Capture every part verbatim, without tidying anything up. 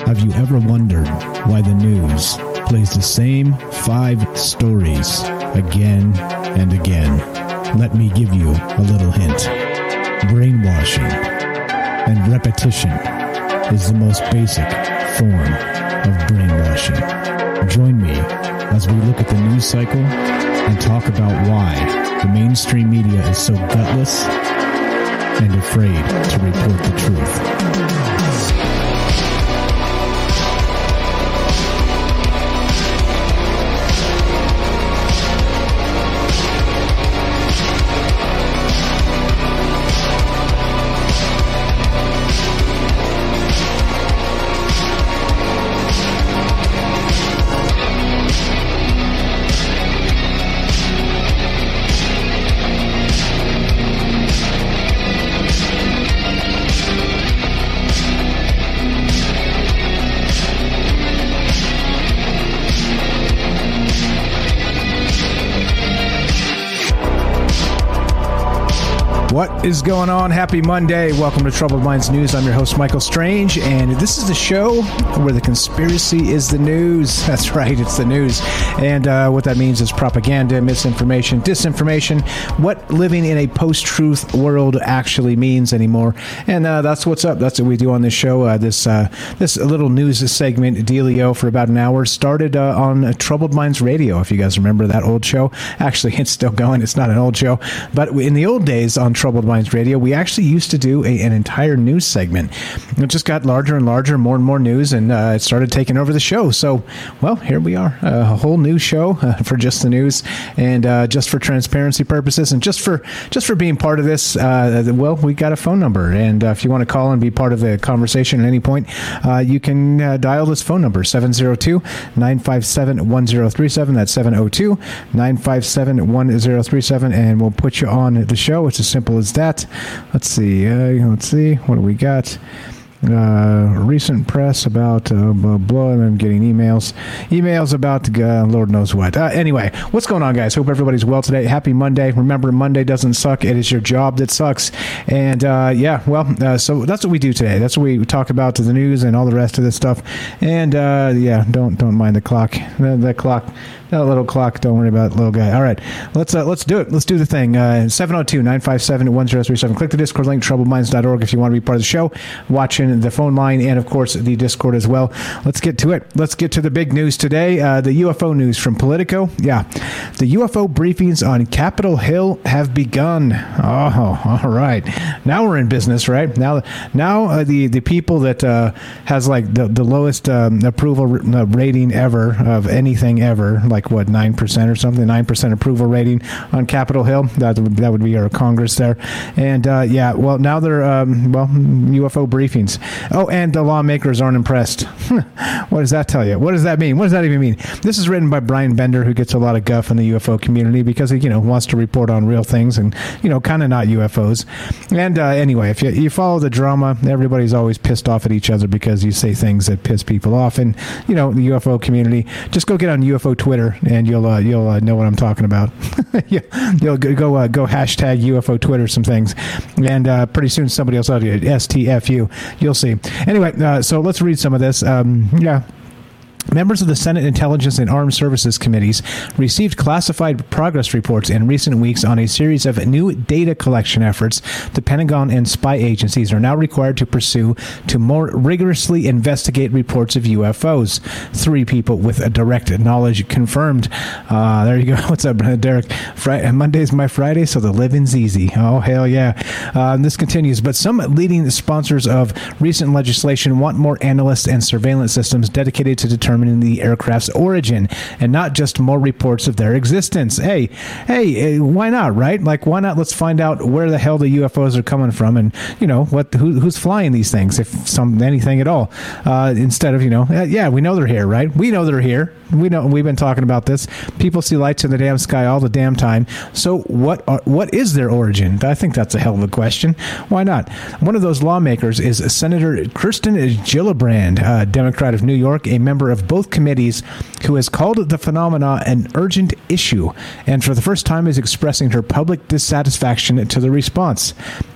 Have you ever wondered why the news plays the same five stories again and again? Let me give you a little hint. Brainwashing and repetition is the most basic form of brainwashing. Join me as we look at the news cycle and talk about why the mainstream media is so gutless and afraid to report the truth. What is going on? Happy Monday. Welcome to Troubled Minds News. I'm your host, Michael Strange, and this is the show where the conspiracy is the news. That's right, it's the news. And uh, what that means is propaganda, misinformation, disinformation, what living in a post-truth world actually means anymore. And uh, that's what's up. That's what we do on this show. Uh, this uh, this little news segment, dealio, for about an hour, started uh, on Troubled Minds Radio, if you guys remember that old show. Actually, it's still going. It's not an old show. But in the old days on Troubled Minds Radio, we actually used to do a, an entire news segment. It just got larger and larger, more and more news, and uh, it started taking over the show. So, well, here we are, a whole new show uh, for just the news, and uh, just for transparency purposes, and just for just for being part of this. Uh, well, we got a phone number, and uh, if you want to call and be part of the conversation at any point, uh, you can uh, dial this phone number, seven oh two, nine five seven, one oh three seven. That's seven oh two, nine five seven, one oh three seven, and we'll put you on the show. It's as simple as that. Let's see. Uh, let's see. What do we got? Uh, recent press about uh, blah, blah, and I'm getting emails. Emails about uh, Lord knows what. Uh, anyway, what's going on, guys? Hope everybody's well today. Happy Monday. Remember, Monday doesn't suck. It is your job that sucks. And uh, yeah, well, uh, so that's what we do today. That's what we talk about to the news and all the rest of this stuff. And uh, yeah, don't don't mind the clock. The, the clock. That little clock, don't worry about it, little guy. All right, let's uh, let's do it. Let's do the thing. Uh, seven oh two, nine five seven, one oh three seven. Click the Discord link, troubled minds dot org, if you want to be part of the show, watching the phone line, and, of course, the Discord as well. Let's get to it. Let's get to the big news today, uh, the U F O news from Politico. Yeah, the U F O briefings on Capitol Hill have begun. Oh, all right. Now we're in business, right? Now now uh, the, the people that uh, has, like, the, the lowest um, approval rating ever of anything ever, like, like what, nine percent or something, nine percent approval rating on Capitol Hill. That would, that would be our Congress there. And uh, yeah, well, now they're, um, well, U F O briefings. Oh, and the lawmakers aren't impressed. What does that tell you? What does that mean? What does that even mean? This is written by Brian Bender, who gets a lot of guff in the U F O community because he, you know, wants to report on real things and, you know, kind of not U F Os. And uh, anyway, if you, you follow the drama, everybody's always pissed off at each other because you say things that piss people off. And, you know, the U F O community, just go get on U F O Twitter and you'll uh, you'll uh, know what I'm talking about. You'll go go, uh, go hashtag U F O Twitter some things, and uh, pretty soon somebody else will do S T F U. You'll see. Anyway, uh, so let's read some of this. Um, yeah. Members of the Senate Intelligence and Armed Services Committees received classified progress reports in recent weeks on a series of new data collection efforts the Pentagon and spy agencies are now required to pursue to more rigorously investigate reports of U F Os. Three people with a direct knowledge confirmed. Uh, there you go. What's up, Derek? Friday, Monday's my Friday, so the living's easy. Oh, hell yeah. Uh, this continues, but some leading sponsors of recent legislation want more analysts and surveillance systems dedicated to determine the aircraft's origin and not just more reports of their existence. Hey, hey, why not, right? Like, why not? Let's find out where the hell the U F Os are coming from and, you know, what who, who's flying these things, if some anything at all. Uh, instead of, you know, uh, yeah, we know they're here, right? We know they're here. We know, we've been talking about this. People see lights in the damn sky all the damn time. So what are, what is their origin? I think that's a hell of a question. Why not? One of those lawmakers is Senator Kirsten Gillibrand, a Democrat of New York, a member of both committees, who has called the phenomena an urgent issue and for the first time is expressing her public dissatisfaction to the response.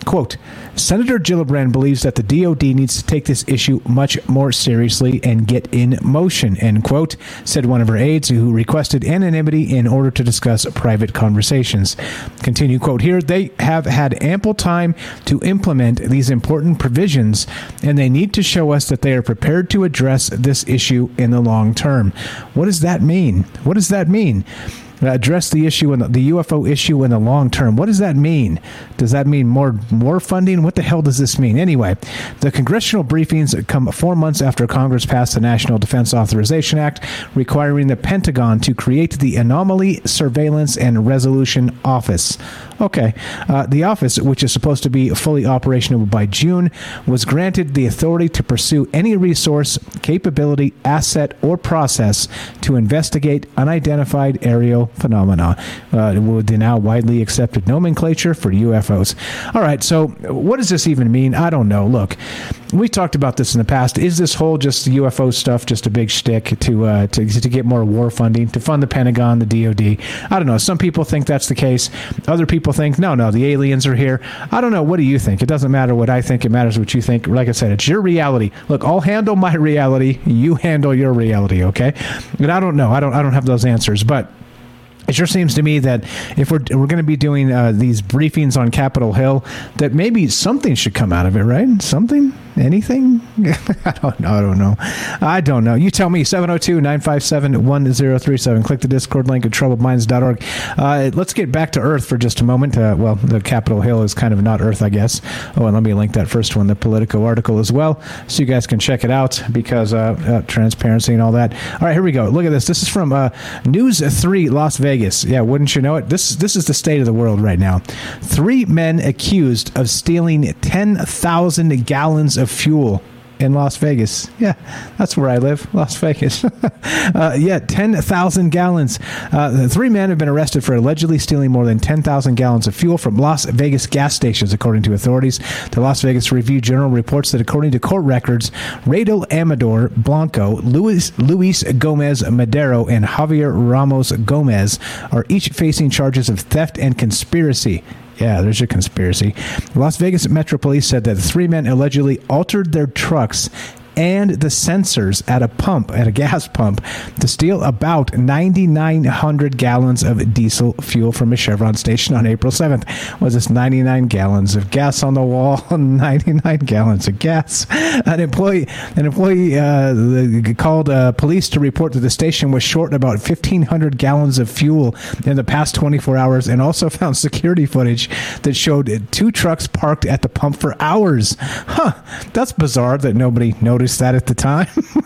Quote, Senator Gillibrand believes that the D O D needs to take this issue much more seriously and get in motion, end quote, said one of her aides who requested anonymity in order to discuss private conversations. Continue quote here, they have had ample time to implement these important provisions, and they need to show us that they are prepared to address this issue in the long term. What does that mean? What does that mean? Address the issue in the, the U F O issue in the long term. What does that mean? Does that mean more more funding? What the hell does this mean? Anyway, the congressional briefings come four months after Congress passed the National Defense Authorization Act, requiring the Pentagon to create the Anomaly Surveillance and Resolution Office. Okay, uh, the office, which is supposed to be fully operational by June, was granted the authority to pursue any resource, capability, asset, or process to investigate unidentified aerial phenomena, uh, with the now widely accepted nomenclature for U F Os. All right, so what does this even mean? I don't know. Look, we talked about this in the past. Is this whole just U F O stuff just a big shtick to uh, to to get more war funding, to fund the Pentagon, the D O D? I don't know. Some people think that's the case. Other people think, no, no, the aliens are here. I don't know. What do you think? It doesn't matter what I think. It matters what you think. Like I said, it's your reality. Look, I'll handle my reality. You handle your reality, okay? And I don't know. I don't. I don't have those answers, but it sure seems to me that if we're we're going to be doing uh, these briefings on Capitol Hill, that maybe something should come out of it, right? Something? Anything? I don't know. I don't know. I don't know. You tell me. seven oh two, nine five seven, one oh three seven. Click the Discord link at troubled minds dot org. Uh, let's get back to Earth for just a moment. Uh, well, the Capitol Hill is kind of not Earth, I guess. Oh, and let me link that first one, the Politico article as well, so you guys can check it out because uh, uh, transparency and all that. All right, here we go. Look at this. This is from uh, News three Las Vegas. Yeah, wouldn't you know it? This, this is the state of the world right now. Three men accused of stealing ten thousand gallons of fuel in Las Vegas. Yeah, that's where I live, Las Vegas. uh, yeah, ten thousand gallons. Uh, the three men have been arrested for allegedly stealing more than ten thousand gallons of fuel from Las Vegas gas stations, according to authorities. The Las Vegas Review-Journal reports that according to court records, Radel Amador Blanco, Luis, Luis Gomez Madero, and Javier Ramos Gomez are each facing charges of theft and conspiracy. Yeah, there's a conspiracy. Las Vegas Metro Police said that the three men allegedly altered their trucks and the sensors at a pump, at a gas pump, to steal about nine thousand nine hundred gallons of diesel fuel from a Chevron station on April seventh. Was this ninety-nine gallons of gas on the wall? ninety-nine gallons of gas. An employee, an employee uh, called uh, police to report that the station was short about fifteen hundred gallons of fuel in the past twenty-four hours, and also found security footage that showed two trucks parked at the pump for hours. Huh, that's bizarre that nobody noticed that at the time.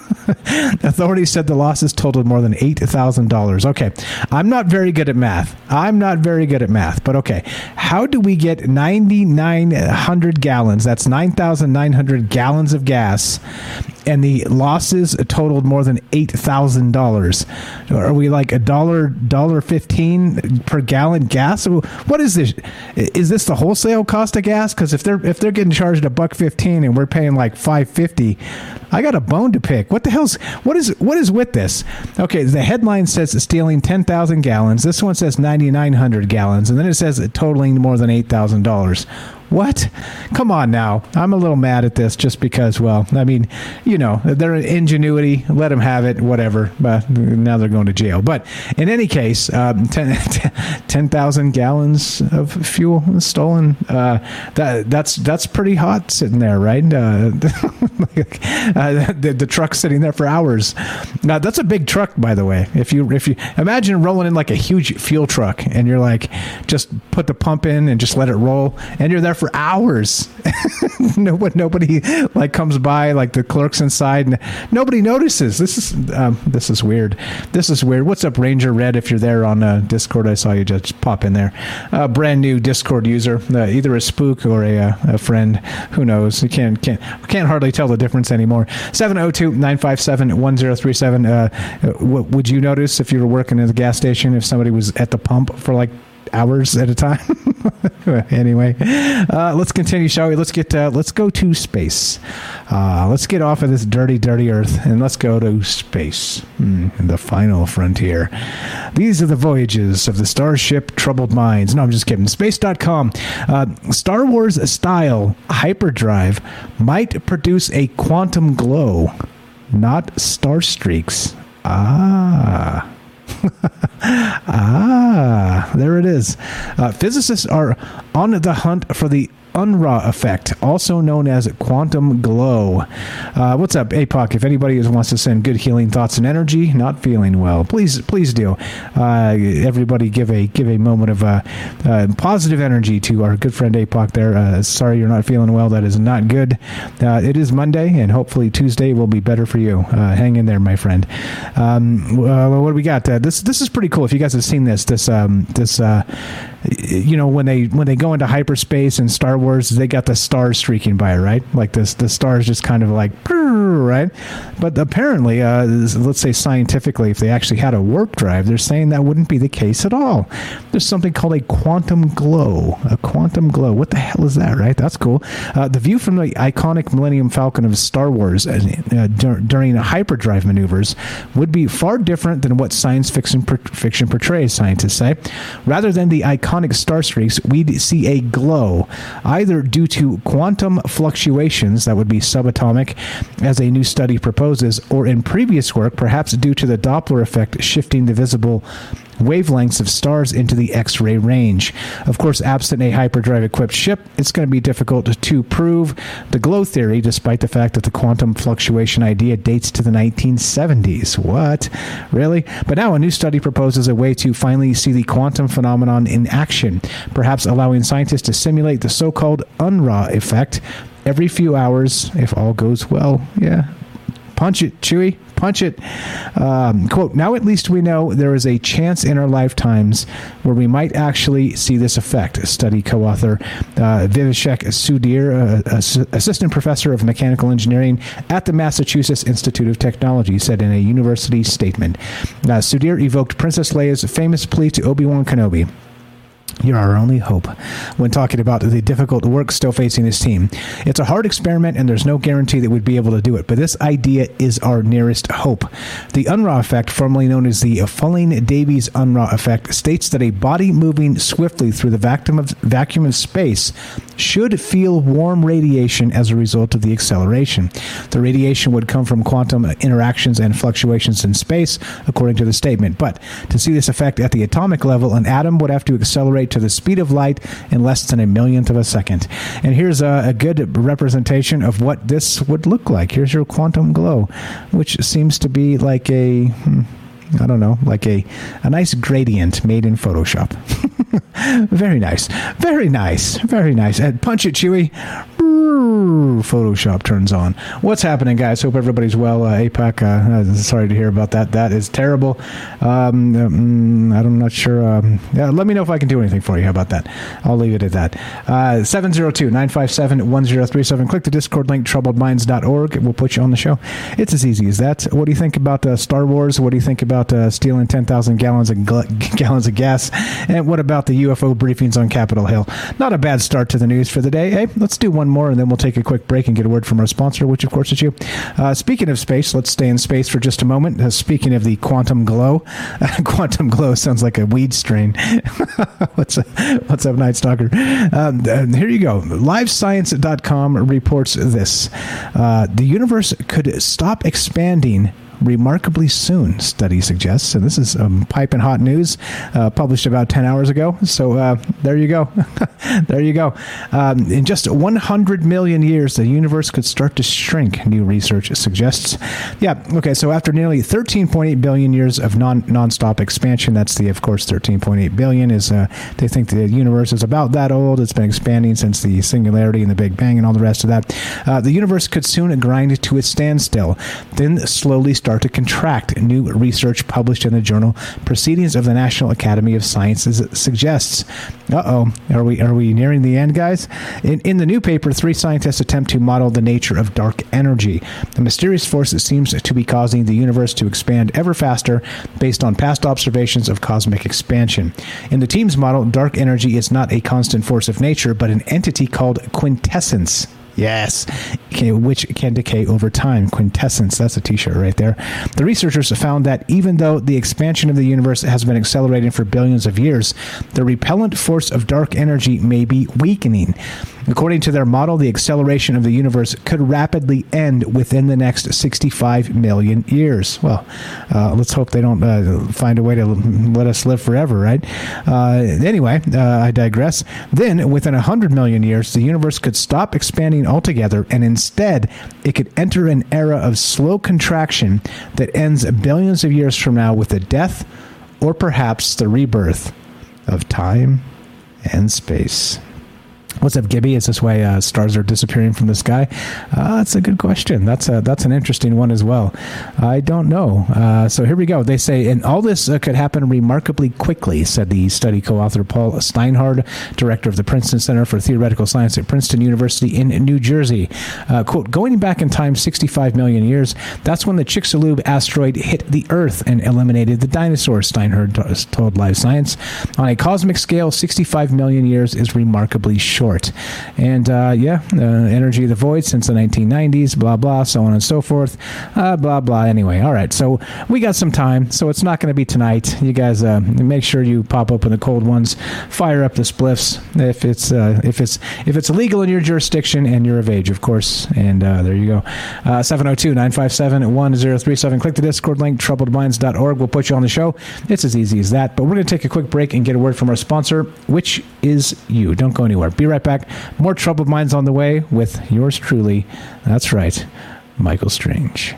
Authorities said the losses totaled more than eight thousand dollars. Okay, I'm not very good at math. I'm not very good at math, but okay. How do we get nine thousand nine hundred gallons, that's nine thousand nine hundred gallons of gas, and the losses totaled more than eight thousand dollars? Are we like a dollar, dollar fifteen per gallon gas? What is this? Is this the wholesale cost of gas? Because if they're if they're getting charged a buck fifteen and we're paying like five fifty, I got a bone to pick. What the hell's what is what is with this? Okay, the headline says stealing ten thousand gallons. This one says ninety-nine hundred gallons, and then it says totaling more than eight thousand dollars. What? Come on now. I'm a little mad at this just because, well, I mean, you know, their ingenuity, let them have it, whatever. But now they're going to jail. But in any case, um, ten thousand gallons of fuel stolen. Uh, that that's that's pretty hot sitting there, right? Uh, uh, the, the truck's sitting there for hours. Now, that's a big truck, by the way. If you if you imagine rolling in like a huge fuel truck and you're like, just put the pump in and just let it roll, and you're there for hours. no, nobody like comes by, like the clerks inside, and nobody notices. This is um, this is weird. This is weird. What's up, Ranger Red? If you're there on uh, Discord, I saw you just pop in there. Uh, brand new Discord user, uh, either a spook or a, uh, a friend. Who knows? You can't can't can't hardly tell the difference anymore. seven oh two, nine five seven, one oh three seven. Uh, what would you notice if you were working at the gas station if somebody was at the pump for like hours at a time. Anyway, uh, let's continue, shall we? Let's get uh, let's go to space. Uh, let's get off of this dirty, dirty Earth, and let's go to space, mm, the final frontier. These are the voyages of the starship Troubled Minds. No, I'm just kidding. Space dot com. Uh, Star Wars style hyperdrive might produce a quantum glow, not star streaks. Ah. Ah, there it is. Uh, physicists are on the hunt for the Unruh effect, also known as quantum glow. Uh, what's up, A P O C? If anybody wants to send good healing thoughts and energy, not feeling well, please, please do. Uh, everybody, give a give a moment of uh, uh, positive energy to our good friend A P O C there. Uh, sorry you're not feeling well. That is not good. Uh, it is Monday, and hopefully Tuesday will be better for you. Uh, hang in there, my friend. Um, uh, what do we got? Uh, this this is pretty cool. If you guys have seen this, this um, this. Uh, you know, when they when they go into hyperspace in Star Wars, they got the stars streaking by, right? Like this, the stars just kind of like, right? But apparently, uh, let's say scientifically, if they actually had a warp drive, they're saying that wouldn't be the case at all. There's something called a quantum glow. A quantum glow. What the hell is that, right? That's cool. Uh, the view from the iconic Millennium Falcon of Star Wars uh, dur- during hyperdrive maneuvers would be far different than what science fiction, per- fiction portrays, scientists say. Rather than the iconic star streaks, we'd see a glow, either due to quantum fluctuations that would be subatomic, as a new study proposes, or in previous work, perhaps due to the Doppler effect shifting the visible wavelengths of stars into the X-ray range. Of course, absent a hyperdrive-equipped ship, it's going to be difficult to prove the glow theory, despite the fact that the quantum fluctuation idea dates to the nineteen seventies. What? Really? But now a new study proposes a way to finally see the quantum phenomenon in action, perhaps allowing scientists to simulate the so-called Unruh effect every few hours, if all goes well. Yeah. Punch it, Chewie. Punch it. Um, quote, now at least we know there is a chance in our lifetimes where we might actually see this effect, study co-author uh, Vivek Sudhir, uh, assistant professor of mechanical engineering at the Massachusetts Institute of Technology, said in a university statement. Uh, Sudhir evoked Princess Leia's famous plea to Obi-Wan Kenobi. You're our only hope, when talking about the difficult work still facing his team. It's a hard experiment, and there's no guarantee that we'd be able to do it, but this idea is our nearest hope. The Unruh effect, formerly known as the Fulling-Davies Unruh effect, states that a body moving swiftly through the vacuum of, vacuum of space should feel warm radiation as a result of the acceleration. The radiation would come from quantum interactions and fluctuations in space, according to the statement. But to see this effect at the atomic level, an atom would have to accelerate to the speed of light in less than a millionth of a second. And here's a, a good representation of what this would look like. Here's your quantum glow, which seems to be like a... Hmm, I don't know, like a, a nice gradient made in Photoshop. Very nice. Very nice. Very nice. And punch it, Chewie. Photoshop turns on. What's happening, guys? Hope everybody's well. Uh, A PAC, uh, sorry to hear about that. That is terrible. Um, um, I'm not sure. Um, yeah, let me know if I can do anything for you. How about that? I'll leave it at that. Uh, seven zero two, nine five seven, one zero three seven. Click the Discord link, troubled minds dot org. We'll put you on the show. It's as easy as that. What do you think about uh, Star Wars? What do you think about uh, stealing ten thousand gallons of gl- gallons of gas? And what about the U F O briefings on Capitol Hill? Not a bad start to the news for the day. Hey, let's do one more, and then we'll take a quick break and get a word from our sponsor, which of course is you. Uh, speaking of space, let's stay in space for just a moment. Uh, speaking of the quantum glow, uh, quantum glow sounds like a weed strain. what's up, what's up, Night Stalker? Um, uh, here you go. live science dot com reports this. Uh, the universe could stop expanding remarkably soon, study suggests. And this is um, piping hot news uh, published about ten hours ago. So uh, there you go. There you go. Um, in just one hundred million years, the universe could start to shrink, new research suggests. Yeah, okay, so after nearly thirteen point eight billion years of non nonstop expansion, that's the, of course, thirteen point eight billion is, uh, they think the universe is about that old. It's been expanding since the singularity and the Big Bang and all the rest of that. Uh, the universe could soon grind to a standstill, then slowly start start to contract. New research published in the journal Proceedings of the National Academy of Sciences suggests. Uh-oh, are we are we nearing the end, guys? In, in the new paper, three scientists attempt to model the nature of dark energy, the mysterious force that seems to be causing the universe to expand ever faster based on past observations of cosmic expansion. In the team's model, dark energy is not a constant force of nature, but an entity called quintessence. Yes, which can decay over time. Quintessence, that's a t-shirt right there. The researchers found that even though the expansion of the universe has been accelerating for billions of years, the repellent force of dark energy may be weakening. According to their model, the acceleration of the universe could rapidly end within the next sixty-five million years. Well, uh, let's hope they don't uh, find a way to let us live forever, right? Uh, anyway, uh, I digress. Then, within one hundred million years, the universe could stop expanding altogether, and instead, it could enter an era of slow contraction that ends billions of years from now with the death or perhaps the rebirth of time and space. What's up, Gibby? Is this why uh, stars are disappearing from the sky? Uh, that's a good question. That's a, that's an interesting one as well. I don't know. Uh, so here we go. They say, and all this uh, could happen remarkably quickly, said the study co-author Paul Steinhard, director of the Princeton Center for Theoretical Science at Princeton University in New Jersey. Uh, quote, going back in time sixty-five million years, that's when the Chicxulub asteroid hit the Earth and eliminated the dinosaurs, Steinhard told Live Science. On a cosmic scale, sixty-five million years is remarkably short. And uh, yeah, uh, energy of the void since the nineteen nineties, blah, blah, so on and so forth, uh, blah, blah. Anyway, all right, so we got some time, so it's not going to be tonight. You guys uh, make sure you pop open the cold ones, fire up the spliffs if it's uh, if it's if it's illegal in your jurisdiction and you're of age, of course. And uh, there you go. Uh, seven oh two, nine five seven, one oh three seven. Click the Discord link, troubled minds dot org. We'll put you on the show. It's as easy as that. But we're going to take a quick break and get a word from our sponsor, which is you. Don't go anywhere. Be right back. More Troubled Minds on the way with yours truly. That's right, Michael Strange.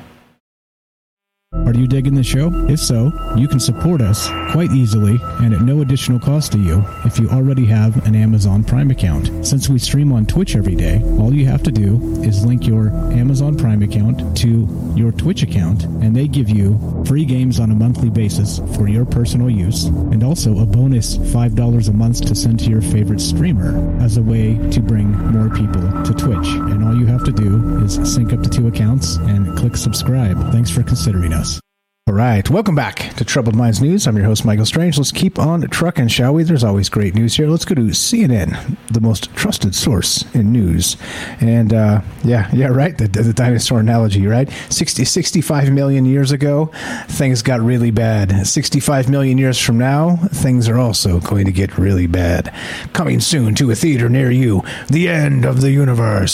Are you digging the show? If so, you can support us quite easily and at no additional cost to you if you already have an Amazon Prime account. Since we stream on Twitch every day, all you have to do is link your Amazon Prime account to your Twitch account, and they give you free games on a monthly basis for your personal use, and also a bonus five dollars a month to send to your favorite streamer as a way to bring more people to Twitch. And all you have to do is sync up to two accounts and click subscribe. Thanks for considering us. All right, welcome back to Troubled Minds News. I'm your host, Michael Strange. Let's keep on trucking, shall we? There's always great news here. Let's go to C N N, the most trusted source in news. And, uh, yeah, yeah, right, the, the dinosaur analogy, right? sixty, sixty-five million years ago, things got really bad. sixty-five million years from now, things are also going to get really bad. Coming soon to a theater near you, the end of the universe.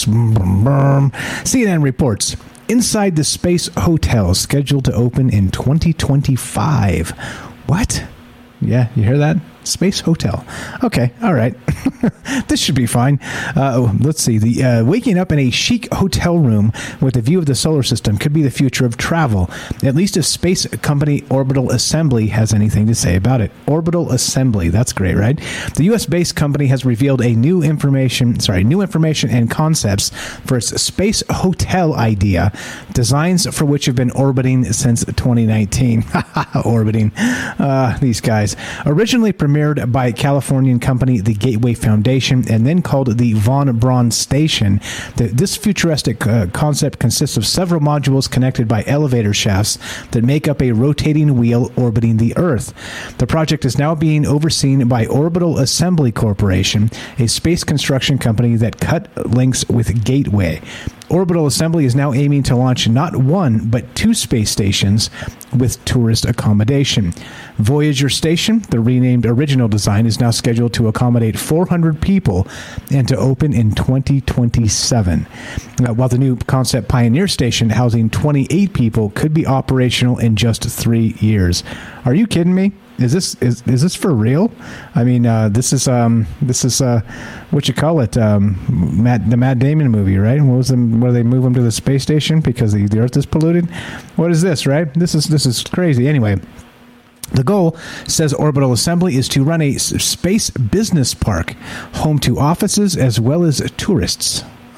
C N N reports, Inside the Space Hotel, scheduled to open in twenty twenty-five. What? Yeah, you hear that? Space Hotel. Okay, all right. This should be fine. Uh, let's see. The uh, waking up in a chic hotel room with a view of the solar system could be the future of travel, at least if space company Orbital Assembly has anything to say about it. Orbital Assembly. That's great, right? The U S-based company has revealed a new information, sorry, new information and concepts for its space hotel idea, designs for which have been orbiting since twenty nineteen. Orbiting. Uh, these guys. Originally premiered by Californian company the Gateway Foundation and then called the Von Braun Station. The, this futuristic uh, concept consists of several modules connected by elevator shafts that make up a rotating wheel orbiting the Earth. The project is now being overseen by Orbital Assembly Corporation, a space construction company that cut links with Gateway. Orbital Assembly is now aiming to launch not one, but two space stations with tourist accommodation. Voyager Station, the renamed original design, is now scheduled to accommodate four hundred people and to open in twenty twenty-seven. Uh, while the new concept Pioneer Station, housing twenty-eight people, could be operational in just three years. Are you kidding me? Is this is is this for real? I mean, uh, this is um this is uh what you call it um Matt the Matt Damon movie, right? What was the where they move him to the space station because the, the Earth is polluted? What is this, right? This is this is crazy. Anyway, the goal, says Orbital Assembly, is to run a space business park, home to offices as well as tourists. Huh.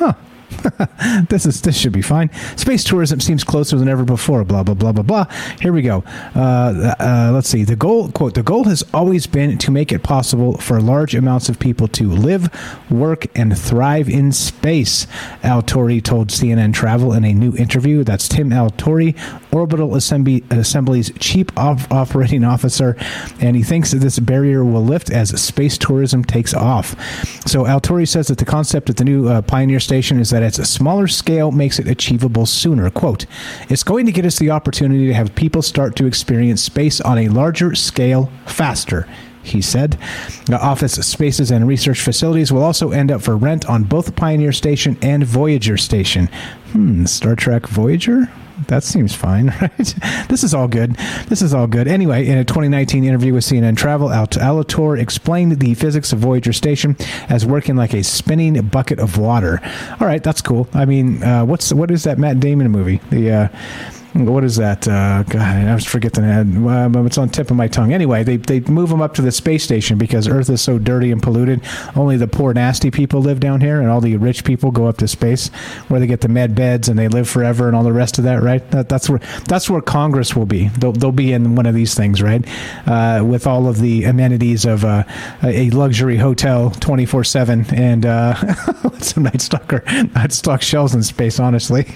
this is this should be fine. Space tourism seems closer than ever before. Blah blah blah blah blah. Here we go. Uh, uh, let's see. The goal, quote, the goal has always been to make it possible for large amounts of people to live, work, and thrive in space. Altori told C N N Travel in a new interview. That's Tim Altori, Orbital Assembly, Assembly's chief op- operating officer, and he thinks that this barrier will lift as space tourism takes off. So Altori says that the concept of the new uh, Pioneer Station is that it's a smaller scale makes it achievable sooner. Quote, it's going to get us the opportunity to have people start to experience space on a larger scale faster, he said. Uh, office spaces and research facilities will also end up for rent on both Pioneer Station and Voyager Station. Hmm, Star Trek Voyager? That seems fine, right? This is all good. This is all good. Anyway, in a twenty nineteen interview with C N N Travel, Alator explained the physics of Voyager Station as working like a spinning bucket of water. All right, that's cool. I mean, uh, what's what is that Matt Damon movie? The uh, what is that? Uh, God, I was forgetting that. Uh, it's on the tip of my tongue. Anyway, they they move them up to the space station because Earth is so dirty and polluted. Only the poor, nasty people live down here, and all the rich people go up to space, where they get the med beds and they live forever and all the rest of that. Right? That, that's where that's where Congress will be. They'll they'll be in one of these things, right? Uh, with all of the amenities of uh, a luxury hotel, twenty four seven, and uh, some Night Stalker, Night Stalk shells in space. Honestly.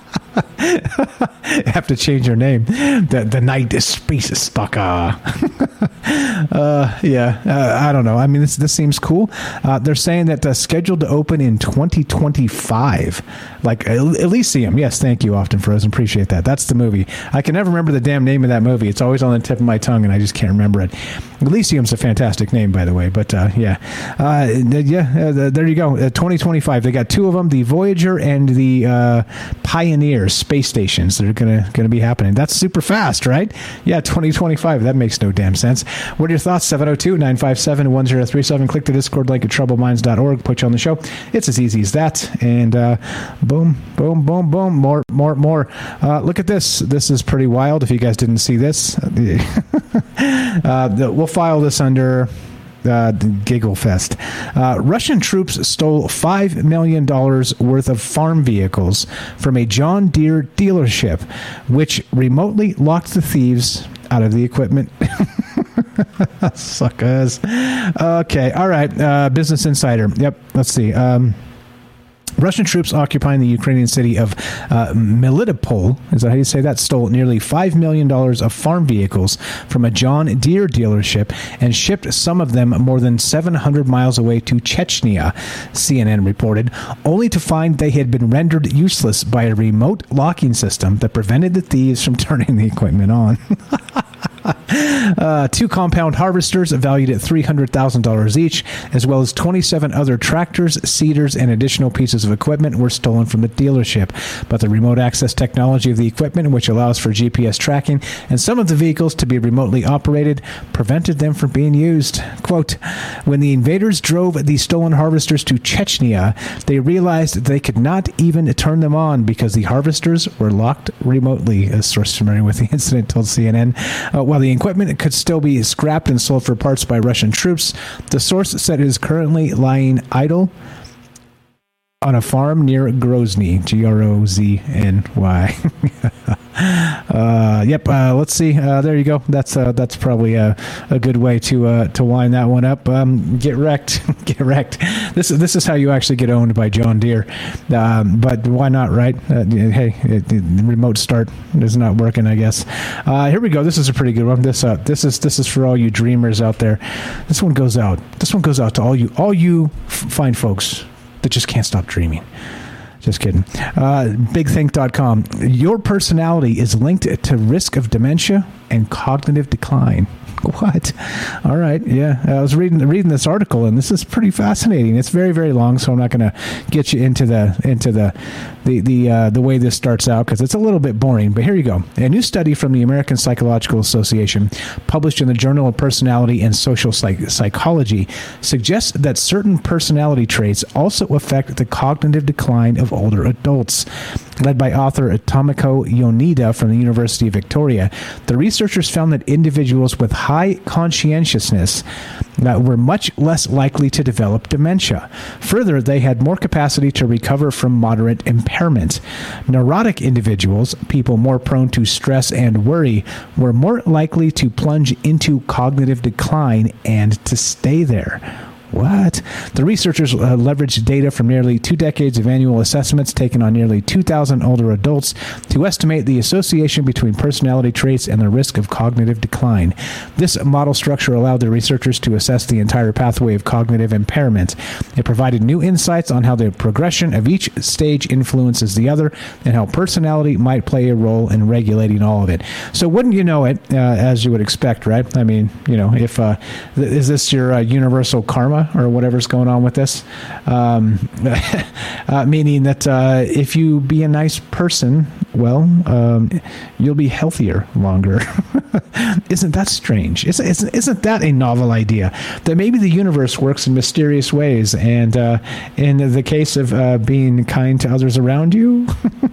Have to change your name. The the Night Space Stalker. uh, yeah, uh, I don't know. I mean, this this seems cool. Uh, they're saying that uh, scheduled to open in twenty twenty-five. Like Elysium. Yes, thank you, Often Frozen. Appreciate that. That's the movie. I can never remember the damn name of that movie. It's always on the tip of my tongue, and I just can't remember it. Elysium's a fantastic name, by the way. But uh, yeah, uh, yeah. Uh, there you go. Uh, twenty twenty-five. They got two of them: the Voyager and the uh, Pioneer space stations that are gonna gonna be happening. That's super fast, right? Yeah, twenty twenty-five. That makes no damn sense. What are your thoughts? seven oh two, nine five seven, one oh three seven. Click the Discord link at troubled minds dot org. Put you on the show. It's as easy as that. And uh, boom, boom, boom, boom. More, more, more. Uh, look at this. This is pretty wild. If you guys didn't see this, uh, we'll file this under Uh, Giggle Fest. Uh, Russian troops stole five million dollars worth of farm vehicles from a John Deere dealership, which remotely locked the thieves out of the equipment. Suckers. Okay, all right. Uh, Business Insider. Yep, let's see. Um, Russian troops occupying the Ukrainian city of uh, Melitopol, is that how you say that, stole nearly five million dollars of farm vehicles from a John Deere dealership and shipped some of them more than seven hundred miles away to Chechnya, C N N reported, only to find they had been rendered useless by a remote locking system that prevented the thieves from turning the equipment on. Uh, two compound harvesters valued at three hundred thousand dollars each, as well as twenty-seven other tractors, seeders, and additional pieces of equipment were stolen from the dealership. But the remote access technology of the equipment, which allows for G P S tracking, and some of the vehicles to be remotely operated, prevented them from being used. Quote, when the invaders drove the stolen harvesters to Chechnya, they realized they could not even turn them on because the harvesters were locked remotely, a source familiar with the incident told C N N. Uh, while the equipment could still be scrapped and sold for parts by Russian troops, the source said it is currently lying idle on a farm near Grozny, G R O Z N Y. uh, yep. Uh, let's see. Uh, there you go. That's uh, that's probably a, a good way to uh, to wind that one up. Um, get wrecked. Get wrecked. This is this is how you actually get owned by John Deere. Um, but why not, right? Uh, hey, it, it, remote start is not working, I guess. Uh, here we go. This is a pretty good one. This uh, this is this is for all you dreamers out there. This one goes out. This one goes out to all you all you f- fine folks that just can't stop dreaming. Just kidding. Uh, big think dot com. Your personality is linked to risk of dementia and cognitive decline. What? All right. Yeah. I was reading reading this article, and this is pretty fascinating. It's very, very long, so I'm not going to get you into the into the the the uh, the way this starts out because it's a little bit boring. But here you go. A new study from the American Psychological Association, published in the Journal of Personality and Social Psych- Psychology, suggests that certain personality traits also affect the cognitive decline of older adults. led by author Tomoko Yoneda from the University of Victoria. The researchers found that individuals with high conscientiousness uh, were much less likely to develop dementia. Further, they had more capacity to recover from moderate impairment. Neurotic individuals, people more prone to stress and worry, were more likely to plunge into cognitive decline and to stay there. What? The researchers uh, leveraged data from nearly two decades of annual assessments taken on nearly two thousand older adults to estimate the association between personality traits and the risk of cognitive decline. This model structure allowed the researchers to assess the entire pathway of cognitive impairment. It provided new insights on how the progression of each stage influences the other and how personality might play a role in regulating all of it. So wouldn't you know it, uh, as you would expect, right? I mean, you know, if uh, th- is this your uh, universal karma or whatever's going on with this? Um, uh, meaning that uh, if you be a nice person, well, um, you'll be healthier longer. Isn't that strange? Isn't, isn't, isn't that a novel idea? That maybe the universe works in mysterious ways, and uh, in the case of uh, being kind to others around you,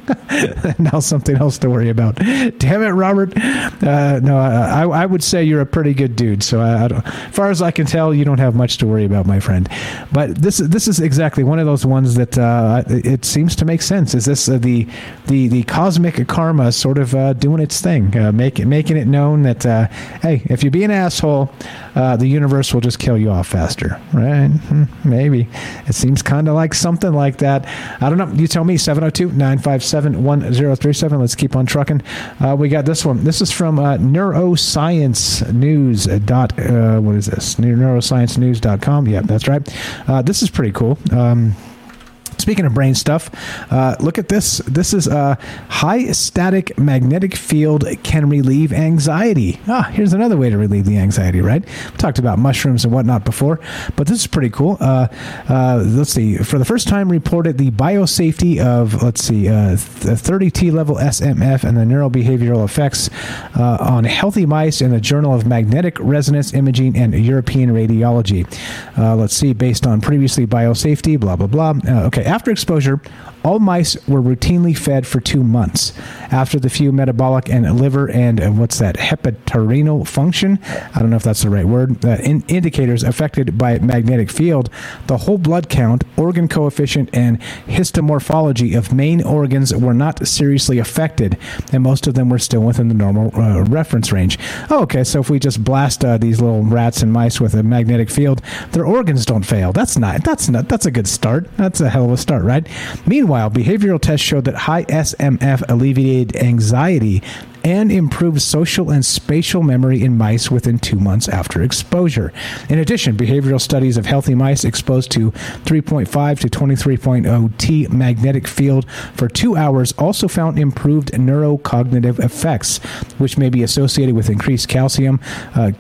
now something else to worry about. Damn it, Robert. Uh, no, I, I would say you're a pretty good dude. So I, I don't, as far as I can tell, you don't have much to worry about, my friend. But this this is exactly one of those ones that uh, it seems to make sense. Is this uh, the the the cosmic karma sort of uh, doing its thing, uh, make, making it known that uh, hey, if you be an asshole, uh, the universe will just kill you off faster, right? Maybe it seems kind of like something like that. I don't know. You tell me. seven oh two, nine five seven, one oh three seven. Let's keep on trucking. Uh, we got this one. This is from uh, neuroscience news dot uh, what is this? neuroscience news dot com. Yeah, that's right. Uh, this is pretty cool. Um, Speaking of brain stuff, uh, look at this. This is a high static magnetic field can relieve anxiety. Ah, here's another way to relieve the anxiety, right? We talked about mushrooms and whatnot before, but this is pretty cool. Uh, uh, let's see. For the first time reported the biosafety of, let's see, uh, thirty T level S M F and the neurobehavioral effects uh, on healthy mice in the Journal of Magnetic Resonance Imaging and European Radiology. Uh, let's see, based on previously biosafety, blah, blah, blah. Uh, okay. After exposure, all mice were routinely fed for two months. After the few metabolic and liver and uh, what's that, hepatorenal function, I don't know if that's the right word, uh, in indicators affected by magnetic field, the whole blood count, organ coefficient, and histomorphology of main organs were not seriously affected, and most of them were still within the normal uh, reference range. Oh, okay, so if we just blast uh, these little rats and mice with a magnetic field, their organs don't fail. That's not, that's not, that's a good start. That's a hell of a start, right? Meanwhile, Meanwhile, behavioral tests showed that high S M F alleviated anxiety and improved social and spatial memory in mice within two months after exposure. In addition, behavioral studies of healthy mice exposed to three point five to twenty-three point oh T magnetic field for two hours also found improved neurocognitive effects, which may be associated with increased calcium, uh,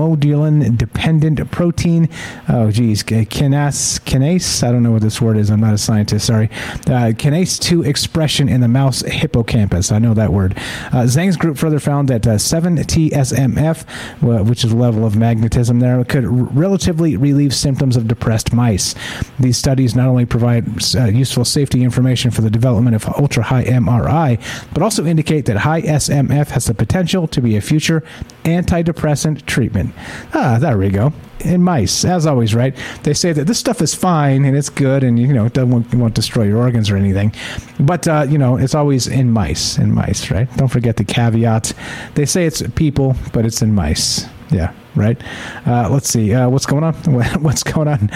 calmodulin-dependent protein, oh geez, kinase, kinase, I don't know what this word is, I'm not a scientist, sorry, uh, kinase two expression in the mouse hippocampus, I know that word. Uh, Zhang's group further found that uh, seven T S M F, uh, which is the level of magnetism there, could r- relatively relieve symptoms of depressed mice. These studies not only provide uh, useful safety information for the development of ultra-high M R I, but also indicate that high S M F has the potential to be a future antidepressant treatment. Ah, there we go. In mice, as always, right? They say that this stuff is fine and it's good and, you know, it doesn't won't, won't destroy your organs or anything. But, uh, you know, it's always in mice, in mice, right? Don't forget the caveat. They say it's people, but it's in mice. Yeah, right? Uh, let's see. Uh, what's going on? What's going on?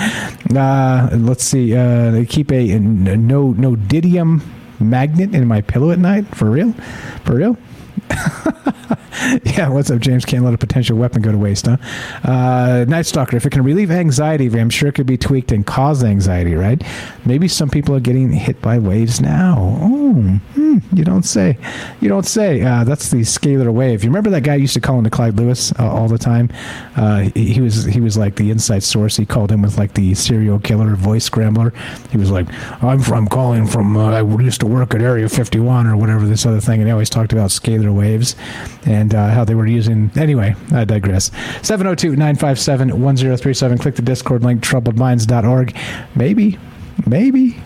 Uh, let's see. Uh, they keep a, a no nodidium magnet in my pillow at night. For real? For real? Yeah, what's up, James? Can't let a potential weapon go to waste, huh? Uh, Night Stalker, if it can relieve anxiety, I'm sure it could be tweaked and cause anxiety, right? Maybe some people are getting hit by waves now. Oh, hmm, you don't say. You don't say. Uh, that's the scalar wave. You remember that guy used to call into Clyde Lewis uh, all the time? Uh, he, he was he was like the inside source. He called him with like the serial killer voice scrambler. He was like, I'm from calling from, uh, I used to work at Area fifty-one or whatever, this other thing. And he always talked about scalar waves and uh, how they were using. Anyway, I digress. seven oh two, nine five seven, one oh three seven. Click the Discord link, troubled minds dot org. Maybe, maybe.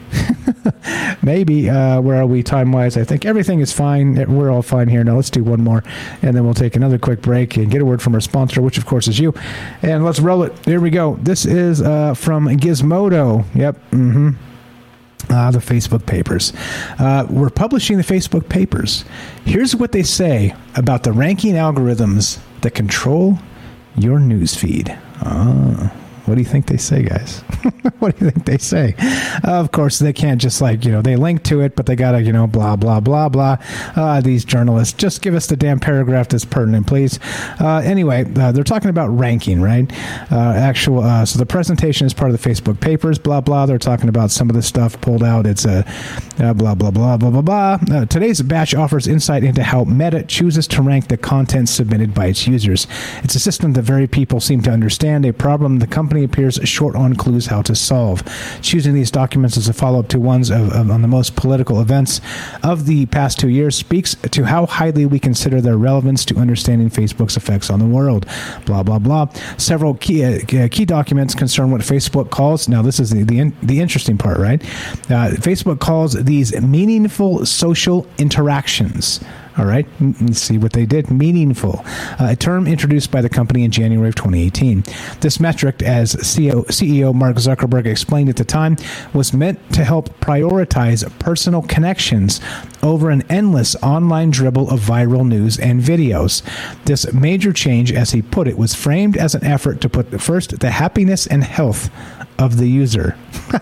Maybe. Uh, where are we time-wise? I think everything is fine. We're all fine here. Now let's do one more, and then we'll take another quick break and get a word from our sponsor, which, of course, is you. And let's roll it. Here we go. This is uh, from Gizmodo. Yep. Mm-hmm. Ah, the Facebook papers. Uh, we're publishing the Facebook papers. Here's what they say about the ranking algorithms that control your newsfeed. Ah. What do you think they say, guys? What do you think they say? Uh, of course, they can't just like, you know, they link to it, but they got to, you know, blah, blah, blah, blah. Uh, these journalists, just give us the damn paragraph that's pertinent, please. Uh, anyway, uh, they're talking about ranking, right? Uh, actual. Uh, so the presentation is part of the Facebook papers, blah, blah. They're talking about some of the stuff pulled out. It's a uh, blah, blah, blah, blah, blah, blah. Uh, today's batch offers insight into how Meta chooses to rank the content submitted by its users. It's a system that very people seem to understand, a problem the company appears short on clues how to solve. Choosing these documents as a follow-up to ones of, of, on the most political events of the past two years speaks to how highly we consider their relevance to understanding Facebook's effects on the world. Blah, blah, blah. Several key uh, key documents concern what Facebook calls, now this is the, the, the interesting part, right? Uh, Facebook calls these meaningful social interactions. All right, let's see what they did. Meaningful, uh, a term introduced by the company in January of twenty eighteen. This metric, as C E O Mark Zuckerberg explained at the time, was meant to help prioritize personal connections over an endless online dribble of viral news and videos. This major change, as he put it, was framed as an effort to put first the happiness and health of the user.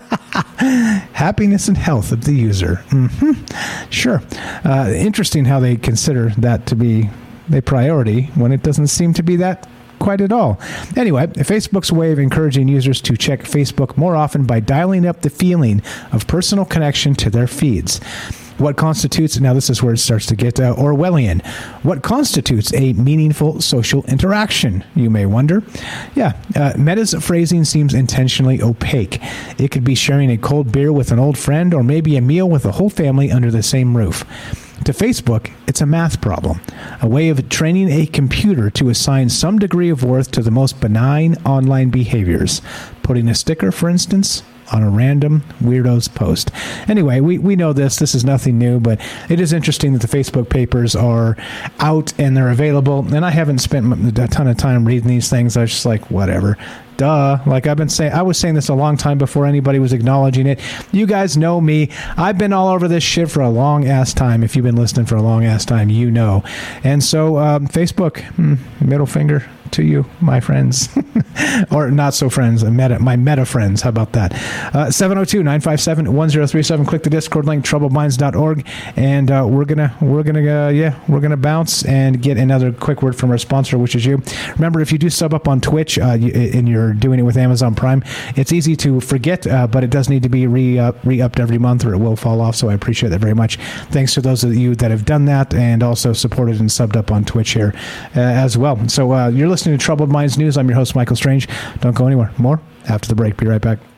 Happiness and health of the user. Mm-hmm. Sure. Uh, interesting how they consider that to be a priority when it doesn't seem to be that quite at all. Anyway, Facebook's way of encouraging users to check Facebook more often by dialing up the feeling of personal connection to their feeds. What constitutes, now this is where it starts to get uh, Orwellian. What constitutes a meaningful social interaction, you may wonder? Yeah, uh, Meta's phrasing seems intentionally opaque. It could be sharing a cold beer with an old friend or maybe a meal with the whole family under the same roof. To Facebook, it's a math problem, a way of training a computer to assign some degree of worth to the most benign online behaviors. Putting a sticker, for instance, on a random weirdo's post. Anyway, we, we know this. This is nothing new, but it is interesting that the Facebook papers are out and they're available. And I haven't spent a ton of time reading these things. I was just like, whatever. Duh. Like I've been saying, I was saying this a long time before anybody was acknowledging it. You guys know me. I've been all over this shit for a long ass time. If you've been listening for a long ass time, you know. And so, um, Facebook, hmm, middle finger to you, my friends, or not so friends, meta, my meta friends. How about that? Uh, seven oh two, nine five seven, one oh three seven. Click the Discord link, troubled minds dot org, and uh, we're gonna, we're gonna, uh, yeah, we're gonna bounce and get another quick word from our sponsor, which is you. Remember, if you do sub up on Twitch uh, you, and you're doing it with Amazon Prime, it's easy to forget, uh, but it does need to be re uh, re-upped every month, or it will fall off. So I appreciate that very much. Thanks to those of you that have done that and also supported and subbed up on Twitch here uh, as well. So uh, you're listening to Troubled Minds News. I'm your host, Michael Strange. Don't go anywhere. More after the break. Be right back.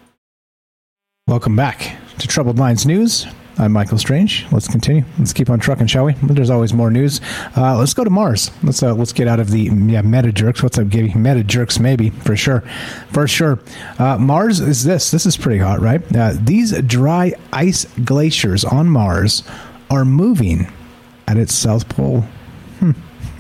Welcome back to Troubled Minds News. I'm Michael Strange. Let's continue. Let's keep on trucking, shall we? There's always more news. Uh, let's go to Mars. Let's uh, let's get out of the yeah meta jerks. What's up, Gibby? Meta jerks, maybe for sure, for sure. Uh, Mars is this. This is pretty hot, right? Uh, these dry ice glaciers on Mars are moving at its south pole. Hmm.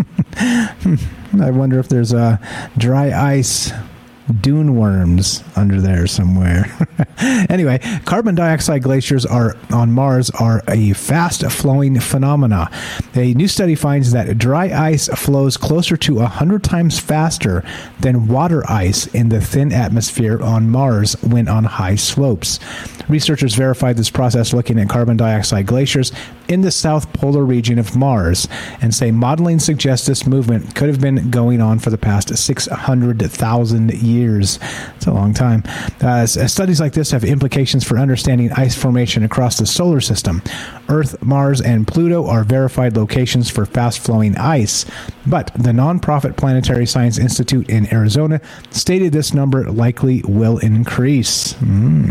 I wonder if there's a uh, dry ice dune worms under there somewhere. Anyway, carbon dioxide glaciers are on Mars are a fast-flowing phenomena. A new study finds that dry ice flows closer to one hundred times faster than water ice in the thin atmosphere on Mars when on high slopes. Researchers verified this process looking at carbon dioxide glaciers in the south polar region of Mars and say modeling suggests this movement could have been going on for the past six hundred thousand years. It's a long time. Uh, studies like this have implications for understanding ice formation across the solar system. Earth, Mars, and Pluto are verified locations for fast-flowing ice, but the nonprofit Planetary Science Institute in Arizona stated this number likely will increase. Mm.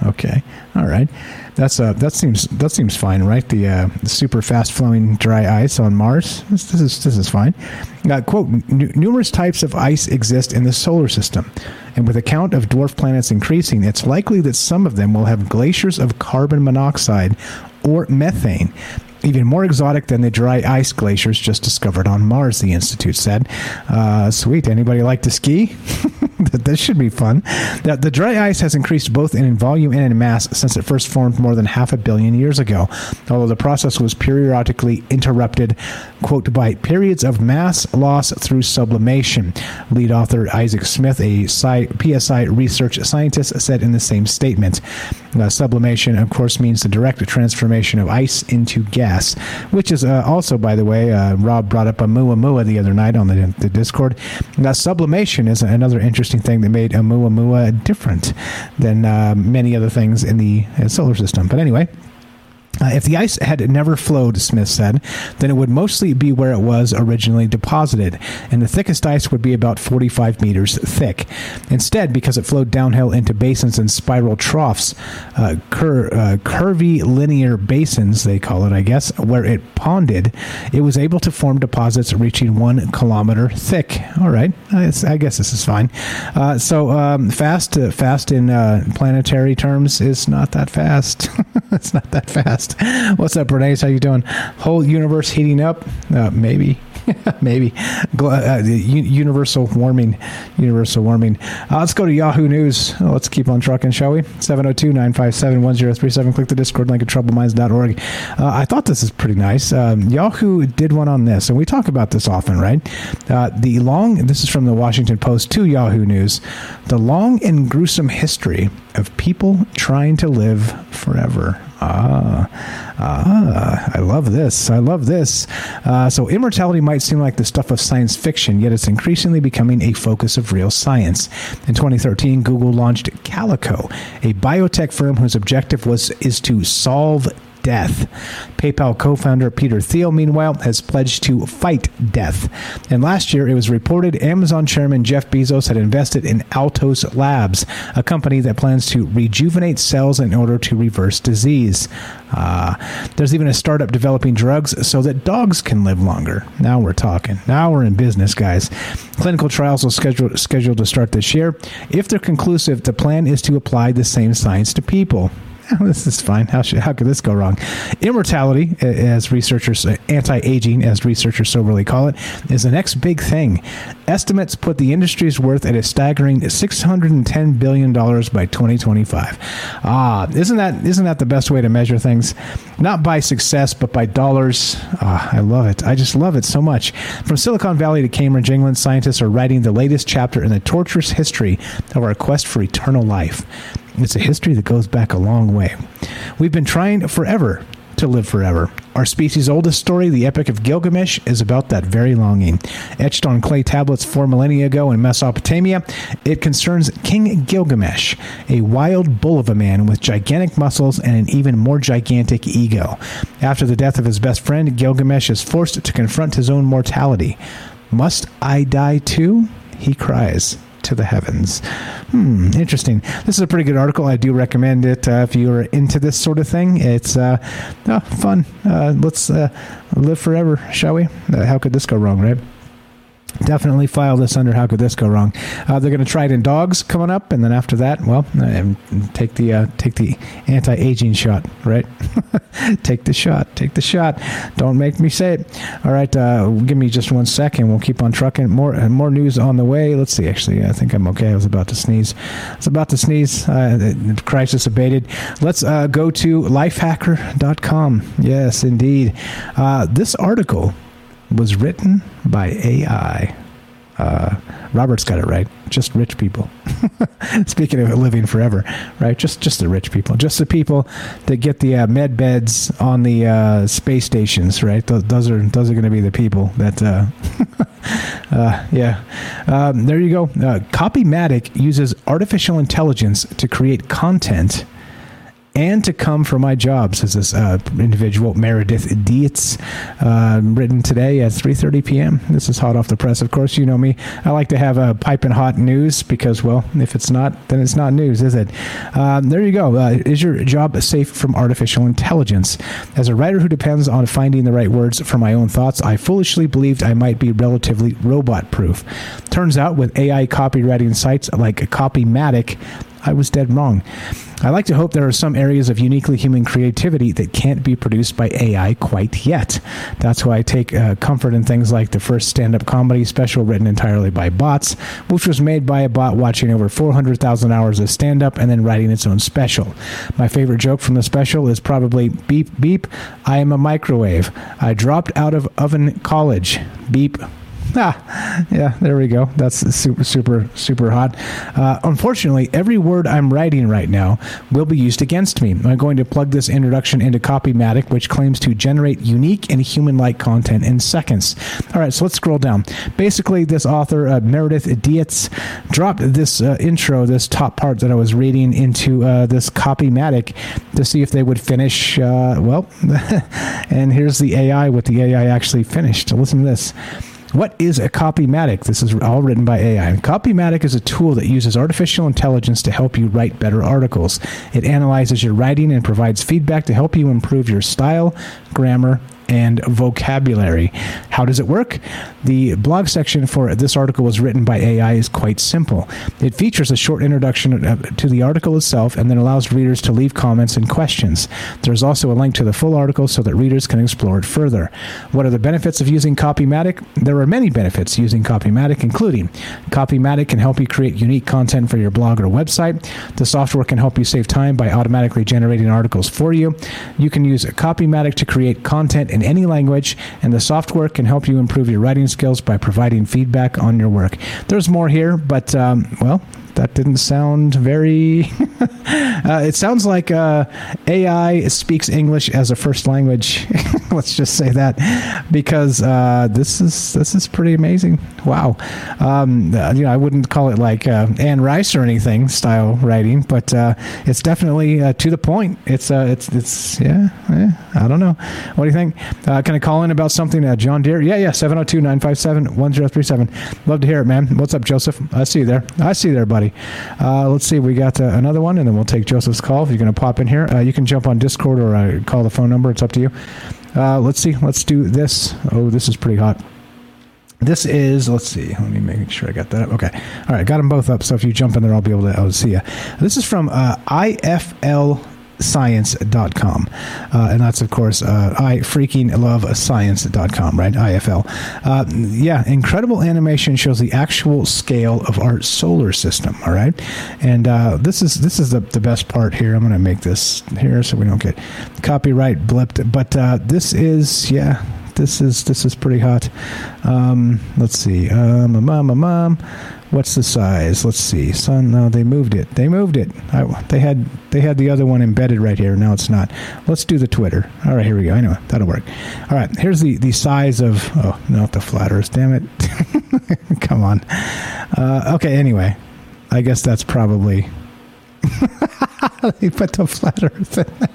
Okay. All right. That's uh that seems that seems fine, right? The, uh, the super fast flowing dry ice on Mars. This, this is this is fine. Uh, quote: numerous types of ice exist in the solar system, and with the count of dwarf planets increasing, it's likely that some of them will have glaciers of carbon monoxide or methane. Even more exotic than the dry ice glaciers just discovered on Mars, the Institute said. Uh, sweet. Anybody like to ski? This should be fun. The, the dry ice has increased both in volume and in mass since it first formed more than half a billion years ago, although the process was periodically interrupted, quote, by periods of mass loss through sublimation. Lead author Isaac Smith, a P S I research scientist, said in the same statement. Uh, sublimation, of course, means the direct transformation of ice into gas, which is uh, also, by the way, uh, Rob brought up Oumuamua the other night on the, the Discord. Now, sublimation is another interesting thing that made Oumuamua different than uh, many other things in the uh, solar system. But anyway, Uh, if the ice had never flowed, Smith said, then it would mostly be where it was originally deposited, and the thickest ice would be about forty-five meters thick. Instead, because it flowed downhill into basins and spiral troughs, uh, cur- uh, curvy linear basins, they call it, I guess, where it ponded, it was able to form deposits reaching one kilometer thick. All right, I guess this is fine. Uh, so um, fast, uh, fast in uh, planetary terms is not that fast. It's not that fast. What's up, Bernays? How you doing? Whole universe heating up? Uh, maybe. Maybe. Uh, universal warming. Universal warming. Uh, let's go to Yahoo News. Oh, let's keep on trucking, shall we? seven oh two, nine five seven, one oh three seven. Click the Discord link at troubled minds dot org. Uh, I thought this is pretty nice. Um, Yahoo did one on this, and we talk about this often, right? Uh, the long, this is from the Washington Post to Yahoo News, the long and gruesome history of people trying to live forever. Ah, ah, I love this. I love this. Uh, so immortality might seem like the stuff of science fiction, yet it's increasingly becoming a focus of real science. In twenty thirteen, Google launched Calico, a biotech firm whose objective was is to solve death. PayPal co-founder Peter Thiel, meanwhile, has pledged to fight death. And last year, it was reported Amazon chairman Jeff Bezos had invested in Altos Labs, a company that plans to rejuvenate cells in order to reverse disease. Uh, there's even a startup developing drugs so that dogs can live longer. Now we're talking. Now we're in business, guys. Clinical trials are scheduled, scheduled to start this year. If they're conclusive, the plan is to apply the same science to people. This is fine. How should, how could this go wrong? Immortality, as researchers, anti-aging, as researchers soberly call it, is the next big thing. Estimates put the industry's worth at a staggering six hundred ten billion dollars by twenty twenty-five. Ah, isn't that isn't that the best way to measure things? Not by success, but by dollars. Ah, I love it. I just love it so much. From Silicon Valley to Cambridge, England, scientists are writing the latest chapter in the torturous history of our quest for eternal life. It's a history that goes back a long way. We've been trying forever to live forever. Our species' oldest story, the Epic of Gilgamesh, is about that very longing. Etched on clay tablets four millennia ago in Mesopotamia, it concerns King Gilgamesh, a wild bull of a man with gigantic muscles and an even more gigantic ego. After the death of his best friend, Gilgamesh is forced to confront his own mortality. Must I die too? He cries to the heavens. Hmm, interesting. This is a pretty good article. I do recommend it uh, if you're into this sort of thing. It's uh, oh, fun. Uh, let's uh, live forever, shall we? Uh, how could this go wrong, right? Definitely file this under how could this go wrong. Uh, they're going to try it in dogs coming up, and then after that, well, uh, take the uh, take the anti-aging shot, right? Take the shot. Take the shot. Don't make me say it. All right, uh, give me just one second. We'll keep on trucking. More uh, more news on the way. Let's see. Actually, I think I'm okay. I was about to sneeze. I was about to sneeze. Uh, the crisis abated. Let's uh, go to lifehacker dot com. Yes, indeed. Uh, this article was written by A I. Uh, Robert's got it right. Just rich people. Speaking of living forever, right? Just just the rich people. Just the people that get the uh, med beds on the uh, space stations, right? Those, those are those are going to be the people that. Uh, uh, yeah. Um, there you go. Uh, Copymatic uses artificial intelligence to create content and to come for my job, says this uh, individual, Meredith Dietz, uh, written today at three thirty p.m. This is hot off the press. Of course, you know me. I like to have a piping hot news because, well, if it's not, then it's not news, is it? Um, there you go. Uh, is your job safe from artificial intelligence? As a writer who depends on finding the right words for my own thoughts, I foolishly believed I might be relatively robot-proof. Turns out, with A I copywriting sites like Copymatic, I was dead wrong. I like to hope there are some areas of uniquely human creativity that can't be produced by A I quite yet. That's why I take uh, comfort in things like the first stand-up comedy special written entirely by bots, which was made by a bot watching over four hundred thousand hours of stand-up and then writing its own special. My favorite joke from the special is probably, beep, beep, I am a microwave. I dropped out of oven college. Beep. Ah, yeah, there we go. That's super, super, super hot. Uh, unfortunately, every word I'm writing right now will be used against me. I'm going to plug this introduction into Copymatic, which claims to generate unique and human-like content in seconds. All right, so let's scroll down. Basically, this author, uh, Meredith Dietz, dropped this uh, intro, this top part that I was reading, into uh, this Copymatic to see if they would finish, uh, well, and here's the A I, what the A I actually finished. Listen to this. What is a Copymatic? This is all written by A I. Copymatic is a tool that uses artificial intelligence to help you write better articles. It analyzes your writing and provides feedback to help you improve your style, grammar, and vocabulary. How does it work? The blog section for this article was written by A I is quite simple. It features a short introduction to the article itself and then allows readers to leave comments and questions. There's also a link to the full article so that readers can explore it further. What are the benefits of using Copymatic? There are many benefits using Copymatic, including Copymatic can help you create unique content for your blog or website. The software can help you save time by automatically generating articles for you. You can use Copymatic to create content in any language, and the software can help you improve your writing skills by providing feedback on your work. There's more here, but, um, well, that didn't sound very... uh, it sounds like uh, A I speaks English as a first language. Let's just say that, because uh, this is this is pretty amazing. Wow. Um, uh, you know, I wouldn't call it like uh, Anne Rice or anything style writing, but uh, it's definitely uh, to the point. It's uh, it's it's yeah, yeah. I don't know. What do you think? Uh, can I call in about something? Uh, John Deere? Yeah, yeah. seven oh two, nine five seven, one oh three seven. Love to hear it, man. What's up, Joseph? I see you there. I see you there, buddy. Uh, let's see. We got uh, another one, and then we'll take Joseph's call. If you're going to pop in here, uh, you can jump on Discord or uh, call the phone number. It's up to you. Uh, let's see. Let's do this. Oh, this is pretty hot. This is, let's see. Let me make sure I got that up. Okay. All right. Got them both up. So if you jump in there, I'll be able to I'll see you. This is from uh, I F L science dot com. Uh, and that's, of course, uh, I freaking love science dot com, right? I F L. Uh, yeah, incredible animation shows the actual scale of our solar system, all right? And uh, this is this is the, the best part here. I'm going to make this here so we don't get copyright blipped. But uh, this is, yeah, this is this is pretty hot. Um, let's see. Um, mom, mom, mom. What's the size? Let's see. Son, no, they moved it. They moved it. I, they had they had the other one embedded right here. Now it's not. Let's do the Twitter. All right, here we go. I know that'll work. All right, here's the, the size of. Oh, not the flat Earth. Damn it! Come on. Uh, okay. Anyway, I guess that's probably. They put the flat Earth in there.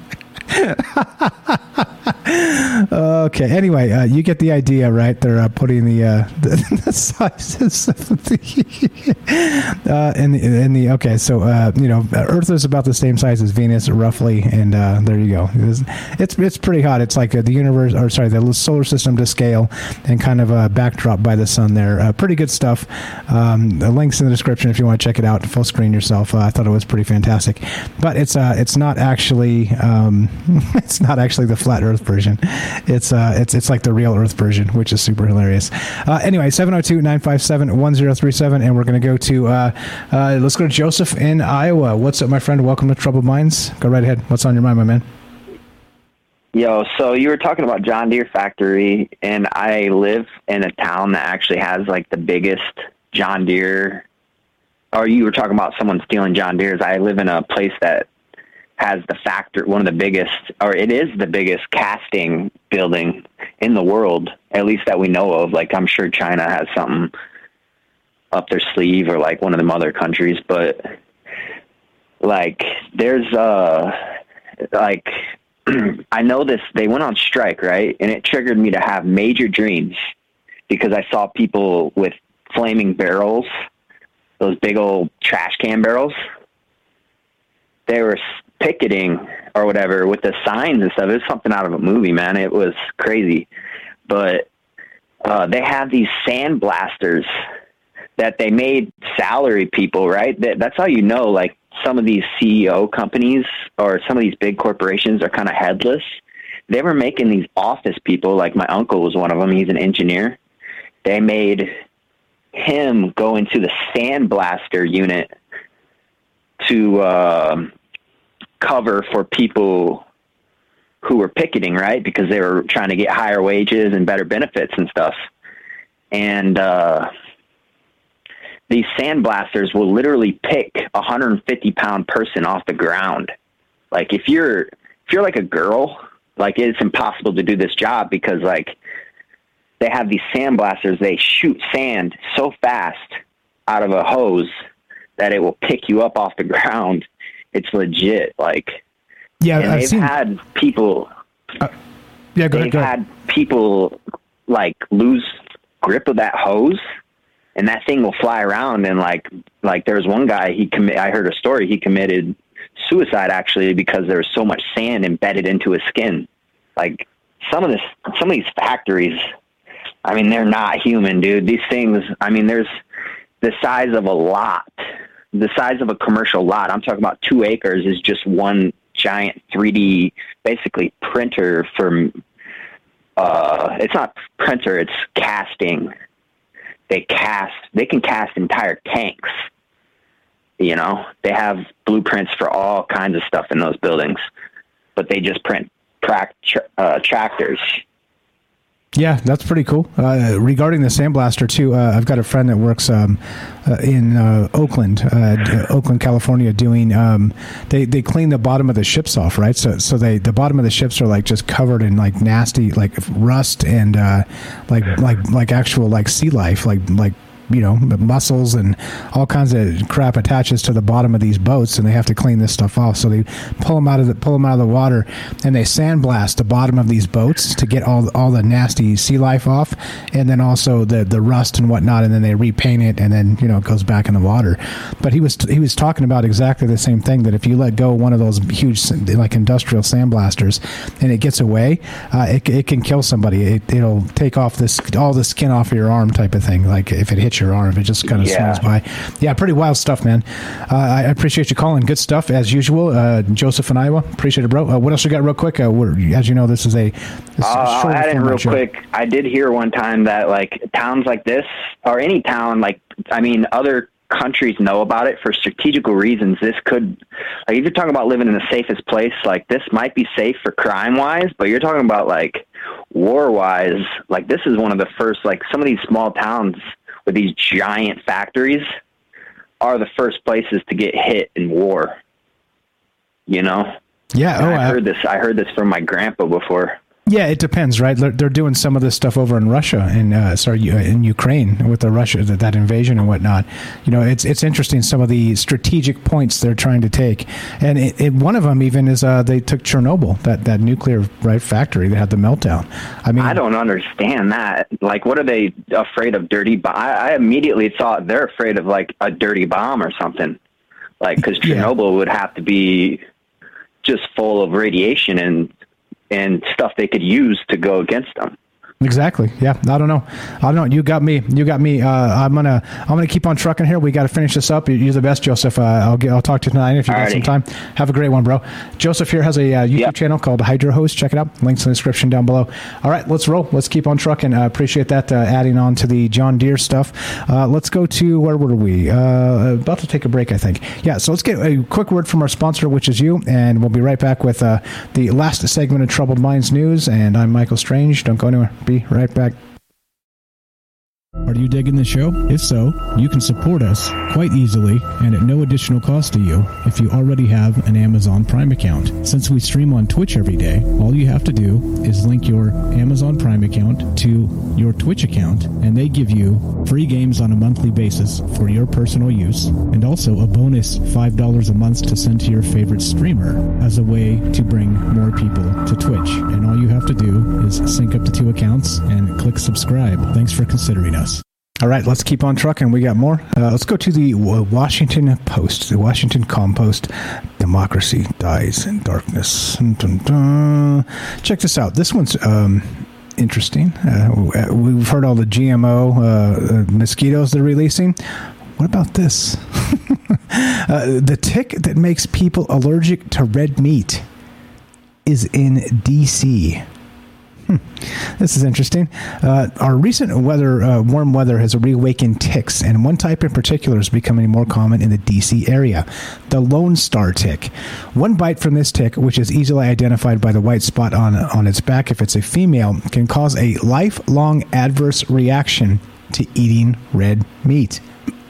Okay. Anyway, uh, you get the idea, right? They're uh, putting the, uh, the, the sizes of the uh, in the in the. Okay, so uh, you know, Earth is about the same size as Venus, roughly, and uh, there you go. It's it's, it's pretty hot. It's like uh, the universe, or sorry, the solar system to scale, and kind of a backdrop by the sun there. Uh, pretty good stuff. Um, the links in the description if you want to check it out. Full screen yourself. Uh, I thought it was pretty fantastic, but it's uh, it's not actually. Um, It's not actually the flat Earth version. It's uh, it's it's like the real Earth version, which is super hilarious. Uh, anyway, seven oh two, nine five seven, one oh three seven, and we're going to go to, uh, uh, let's go to Joseph in Iowa. What's up, my friend? Welcome to Troubled Minds. Go right ahead. What's on your mind, my man? Yo, so you were talking about John Deere factory, and I live in a town that actually has like the biggest John Deere, or you were talking about someone stealing John Deere's. I live in a place that has the factor, one of the biggest, or it is the biggest casting building in the world, at least that we know of. Like, I'm sure China has something up their sleeve, or like one of them other countries, but like there's uh like, I know this, they went on strike, right? And it triggered me to have major dreams because I saw people with flaming barrels, those big old trash can barrels. They were picketing or whatever with the signs and stuff. It was something out of a movie, man. It was crazy. But uh, they have these sandblasters that they made salary people, right? That, that's how you know, like, some of these C E O companies or some of these big corporations are kind of headless. They were making these office people, like my uncle was one of them. He's an engineer. They made him go into the sandblaster unit to uh, cover for people who were picketing, right? Because they were trying to get higher wages and better benefits and stuff. And uh, these sandblasters will literally pick a one hundred fifty pound person off the ground. Like if you're, if you're like a girl, like it's impossible to do this job because like they have these sandblasters. They shoot sand so fast out of a hose that it will pick you up off the ground. It's legit. Like, yeah, and I've they've seen, had people, uh, yeah, go they've ahead, go ahead. had people like lose grip of that hose. And that thing will fly around and like, like there was one guy, he commit, I heard a story, he committed suicide actually because there was so much sand embedded into his skin. Like some of this, some of these factories, I mean, they're not human, dude. These things, I mean, there's the size of a lot, the size of a commercial lot. I'm talking about two acres is just one giant three D, basically printer for, uh, it's not printer, it's casting. They cast, they can cast entire tanks. You know, they have blueprints for all kinds of stuff in those buildings, but they just print track, uh, tractors. Yeah, that's pretty cool. Uh, regarding the sandblaster too, uh, I've got a friend that works um, uh, in uh, Oakland, uh, Oakland, California, doing. Um, they they clean the bottom of the ships off, right? So so they the bottom of the ships are like just covered in like nasty like rust and uh, like like like actual like sea life, like like. you know, mussels and all kinds of crap attaches to the bottom of these boats, and they have to clean this stuff off. So they pull them out of the pull them out of the water, and they sandblast the bottom of these boats to get all all the nasty sea life off, and then also the the rust and whatnot, and then they repaint it, and then you know it goes back in the water. But he was he was talking about exactly the same thing, that if you let go one of those huge like industrial sandblasters and it gets away, uh, it it can kill somebody. It it'll take off this all the skin off of your arm type of thing. Like if it hits your arm, if it just kind of yeah. swings by. Yeah, pretty wild stuff, man. Uh, I appreciate you calling. Good stuff as usual. Uh, Joseph in Iowa, appreciate it, bro. Uh, what else you got, real quick? Uh, we're, as you know, this is a. This uh, I'll add in real show. quick. I did hear one time that like towns like this, or any town, like I mean, other countries know about it for strategical reasons. This could, like, if you're talking about living in the safest place, like this might be safe for crime wise, but you're talking about like war wise. Like this is one of the first, like some of these small towns with these giant factories are the first places to get hit in war. You know? Yeah. And Oh, I I heard this. I heard this from my grandpa before. Yeah, it depends, right? They're, they're doing some of this stuff over in Russia and uh, sorry, in Ukraine with the Russia that, that invasion and whatnot. You know, it's it's interesting some of the strategic points they're trying to take, and it, it, one of them even is uh, they took Chernobyl, that, that nuclear right factory that had the meltdown. I mean, I don't understand that. Like, what are they afraid of? Dirty bomb? I, I immediately thought they're afraid of like a dirty bomb or something, like because Chernobyl yeah. would have to be just full of radiation and. and stuff they could use to go against them. Exactly. Yeah. I don't know. I don't know. You got me. You got me. Uh, I'm gonna. I'm gonna keep on trucking here. We got to finish this up. You're the best, Joseph. Uh, I'll get. I'll talk to you tonight if you got some time. Have a great one, bro. Joseph here has a uh, YouTube yep. channel called Hydro Host. Check it out. Links in the description down below. All right, let's roll. Let's keep on trucking. I uh, appreciate that. Uh, adding on to the John Deere stuff. Uh, let's go to where were we? Uh, about to take a break, I think. Yeah. So let's get a quick word from our sponsor, which is you, and we'll be right back with uh, the last segment of Troubled Minds News. And I'm Michael Strange. Don't go anywhere. Be right back. Are you digging the show? If so, you can support us quite easily and at no additional cost to you if you already have an Amazon Prime account. Since we stream on Twitch every day, all you have to do is link your Amazon Prime account to your Twitch account, and they give you free games on a monthly basis for your personal use, and also a bonus five dollars a month to send to your favorite streamer as a way to bring more people to Twitch. And all you have to do is sync up the two accounts and click subscribe. Thanks for considering us. All right, let's keep on trucking. We got more. Uh, let's go to the Washington Post, the Washington Compost. Democracy dies in darkness. Dun, dun, dun. Check this out. This one's um, interesting. Uh, we've heard all the G M O uh, mosquitoes they're releasing. What about this? uh, the tick that makes people allergic to red meat is in D C Hmm. This is interesting. Uh, our recent weather, uh, warm weather has reawakened ticks, and one type in particular is becoming more common in the D C area, the Lone Star tick. One bite from this tick, which is easily identified by the white spot on, on its back if it's a female, can cause a lifelong adverse reaction to eating red meat.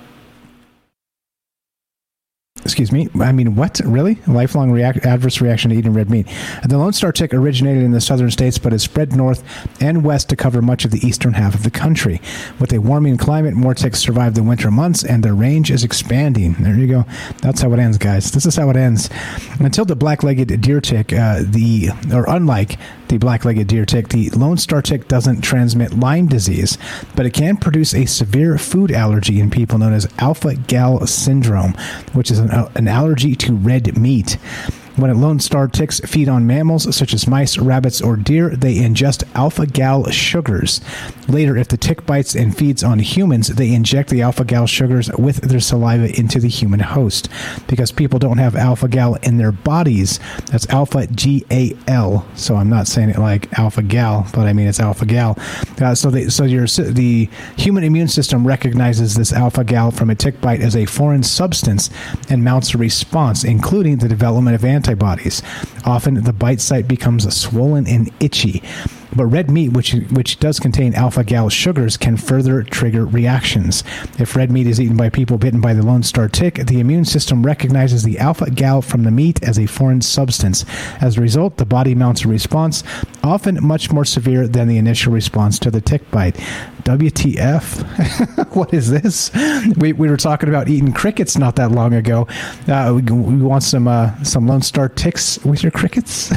Excuse me. I mean, what? Really? Lifelong react- adverse reaction to eating red meat. The Lone Star tick originated in the southern states, but has spread north and west to cover much of the eastern half of the country. With a warming climate, more ticks survive the winter months, and their range is expanding. There you go. That's how it ends, guys. This is how it ends. Until the black-legged deer tick, uh, the or unlike the black-legged deer tick, the Lone Star tick doesn't transmit Lyme disease, but it can produce a severe food allergy in people known as alpha-gal syndrome, which is an an allergy to red meat. When Lone Star ticks feed on mammals such as mice, rabbits, or deer, they ingest alpha-gal sugars. Later, if the tick bites and feeds on humans, they inject the alpha-gal sugars with their saliva into the human host. Because people don't have alpha-gal in their bodies, that's alpha-G A L. So I'm not saying it like alpha-gal, but I mean it's alpha-gal. Uh, so they, so your the human immune system recognizes this alpha-gal from a tick bite as a foreign substance and mounts a response, including the development of antibodies. Antibodies. Often the bite site becomes swollen and itchy. But red meat, which which does contain alpha-gal sugars, can further trigger reactions. If red meat is eaten by people bitten by the Lone Star tick, the immune system recognizes the alpha-gal from the meat as a foreign substance. As a result, the body mounts a response, often much more severe than the initial response to the tick bite. W T F? What is this? We we were talking about eating crickets not that long ago. Uh, we, we want some uh, some Lone Star ticks with your crickets?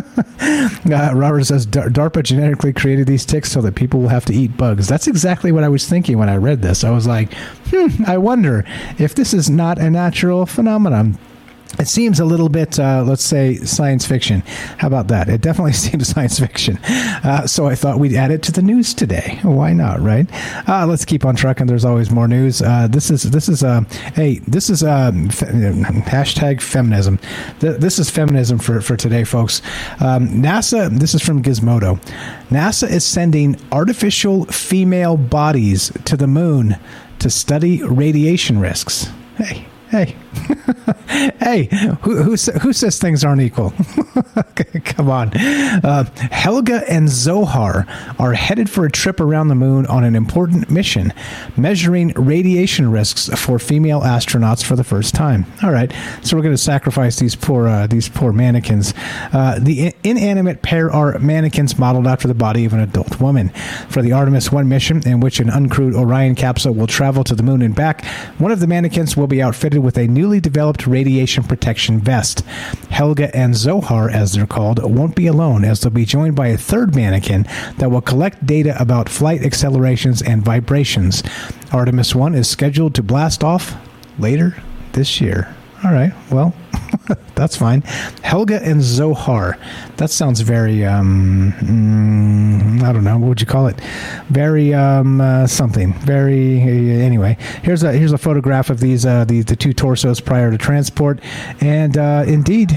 uh, Robert says DARPA genetically created these ticks so that people will have to eat bugs. That's exactly what I was thinking when I read this. I was like, hmm, I wonder if this is not a natural phenomenon. It seems a little bit, uh, let's say, science fiction. How about that? It definitely seems science fiction. Uh, so I thought we'd add it to the news today. Why not, right? Uh, let's keep on trucking. There's always more news. Uh, this is this is uh, hey, this is uh, fe- hashtag feminism. Th- this is feminism for for today, folks. Um, NASA. This is from Gizmodo. NASA is sending artificial female bodies to the moon to study radiation risks. Hey. Hey, hey, who, who who says things aren't equal? Come on. Uh, Helga and Zohar are headed for a trip around the moon on an important mission, measuring radiation risks for female astronauts for the first time. All right, so we're going to sacrifice these poor uh, these poor mannequins. Uh, the inanimate pair are mannequins modeled after the body of an adult woman. For the Artemis one mission, in which an uncrewed Orion capsule will travel to the moon and back, one of the mannequins will be outfitted with a newly developed radiation protection vest. Helga and Zohar, as they're called, won't be alone, as they'll be joined by a third mannequin that will collect data about flight accelerations and vibrations. Artemis one is scheduled to blast off later this year. All right, well, that's fine. Helga and Zohar. That sounds very, um, mm, I don't know, what would you call it? Very um, uh, something. Very, uh, anyway. Here's a here's a photograph of these uh, the, the two torsos prior to transport. And uh, indeed,